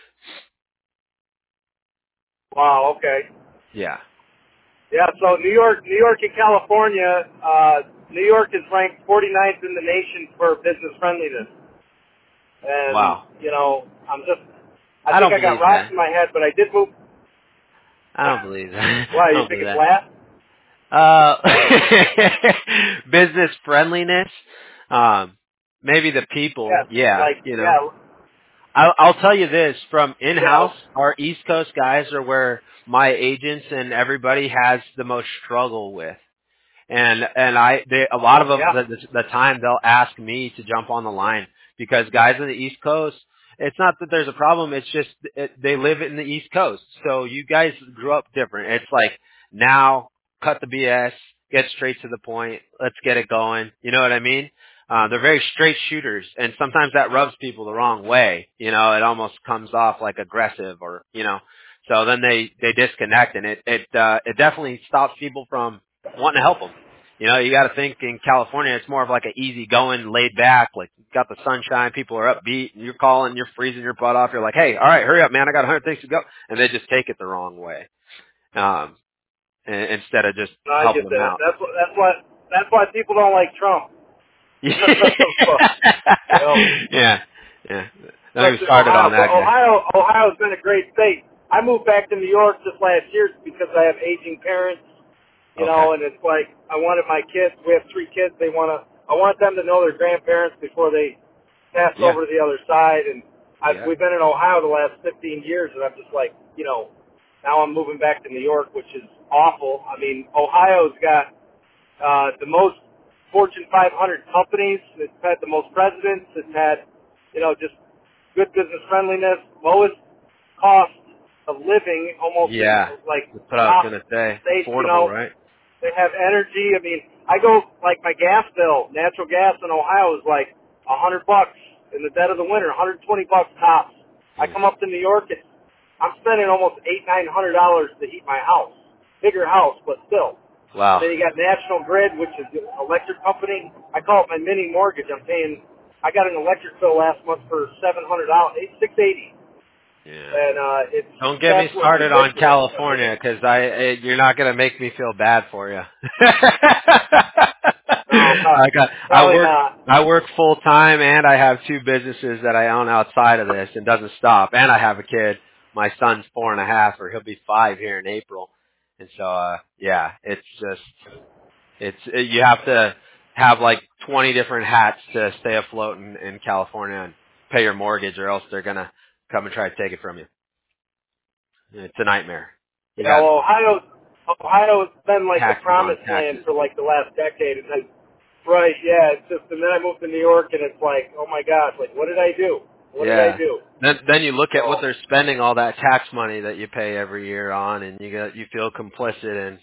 Wow. Okay. Yeah. Yeah, so New York, New York and California, uh, New York is ranked forty-ninth in the nation for business friendliness. And, Wow. you know, I'm just, I I think don't I got believe rocks that. in my head, but I did move. I don't believe that. Why, I you don't think believe it's that. laugh? Uh business friendliness. Um maybe the people, Yes, yeah, like, you know. yeah, I'll, I'll tell you this, from yeah, in-house, our East Coast guys are where my agents and everybody has the most struggle with. And and I they a lot of them yeah, the, the, the time they'll ask me to jump on the line because guys on the East Coast, it's not that there's a problem, it's just it, they live in the East Coast. So you guys grew up different. It's like now cut the B S, get straight to the point, let's get it going. You know what I mean? Uh, they're very straight shooters, and sometimes that rubs people the wrong way. You know, it almost comes off like aggressive, or you know. So then they they disconnect, and it it uh, it definitely stops people from wanting to help them. You know, you got to think in California, it's more of like an easy going, laid back, like you got the sunshine, people are upbeat, and you're calling, you're freezing your butt off. You're like, hey, all right, hurry up, man, I got a hundred things to go, and they just take it the wrong way, um, and, instead of just no, I helping get them that. out. That's what, that's what, that's why people don't like Trump. yeah, you know, yeah, yeah. Don't even especially start it Ohio. on But that guy. Ohio, Ohio's been a great state. I moved back to New York this last year because I have aging parents, you Okay. know, and it's like I wanted my kids. We have three kids. They want to. I want them to know their grandparents before they pass Yeah. over to the other side. And I've, Yeah. we've been in Ohio the last fifteen years, and I'm just like, you know, now I'm moving back to New York, which is awful. I mean, Ohio's got uh, the most Fortune five hundred companies. It's had the most presidents. It's had, you know, just good business friendliness, lowest cost of living, almost in Yeah. like That's the what I was top gonna say. states. You Affordable, know, right? they have energy. I mean, I go like my gas bill, natural gas in Ohio is like a hundred bucks in the dead of the winter, one hundred twenty bucks tops. I Mm. come up to New York, it's, I'm spending almost eight nine hundred dollars to heat my house. Bigger house, but still. And Wow. then you got National Grid, which is the electric company. I call it my mini mortgage. I'm paying. I got an electric bill last month for seven hundred dollars, six eighty, Yeah. and uh, it's Don't get me that's what's started on ridiculous. I California mean, because I it, you're not gonna make me feel bad for you. no, I got I probably work not. I work full time and I have two businesses that I own outside of this and doesn't stop. And I have a kid. My son's four and a half, or he'll be five here in April. And so, uh yeah, it's just it's it, you have to have like twenty different hats to stay afloat in, in California and pay your mortgage, or else they're gonna come and try to take it from you. It's a nightmare. You Yeah, got well, Ohio, Ohio's been like the taxes on promised land taxes. for like the last decade, and then, right, yeah, it's just, and then I moved to New York, and it's like, oh my gosh, like, what did I do? What did I Yeah. do? Then then you look at what So, they're spending all that tax money that you pay every year on, and you get you feel complicit in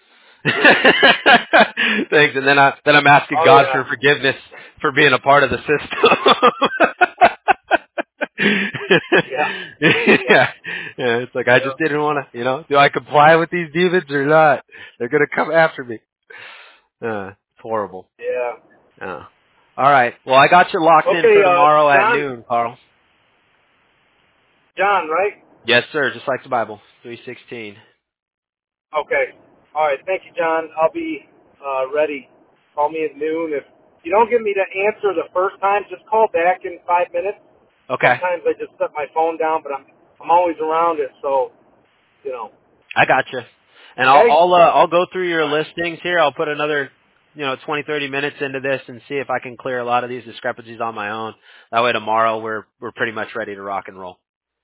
things. And then I then I'm asking oh God for yeah, forgiveness for being a part of the system. yeah, yeah. Yeah. It's like I yeah, just didn't want to, you know, do I comply with these demons or not? They're gonna come after me. Uh, it's horrible. yeah. Oh. All right. Well, I got you locked in Okay, for uh, tomorrow at John, noon, Carl. John, right? Yes, sir. Just like the Bible. three sixteen. Okay. All right. Thank you, John. I'll be uh, ready. Call me at noon. If you don't get me to answer the first time, just call back in five minutes. Okay. Sometimes I just set my phone down, but I'm I'm always around it, so you know. I got you. And I'll Okay. I'll uh, I'll go through your All right. listings here. I'll put another, you know, twenty thirty minutes into this and see if I can clear a lot of these discrepancies on my own. That way tomorrow we're we're pretty much ready to rock and roll.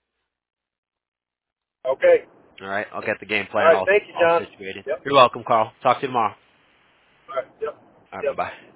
Okay. All right. I'll get the game All plan right. all Thank you, all John. situated. Yep. You're welcome, Carl. Talk to you tomorrow. All right. Yep. All right. Yep. Bye bye.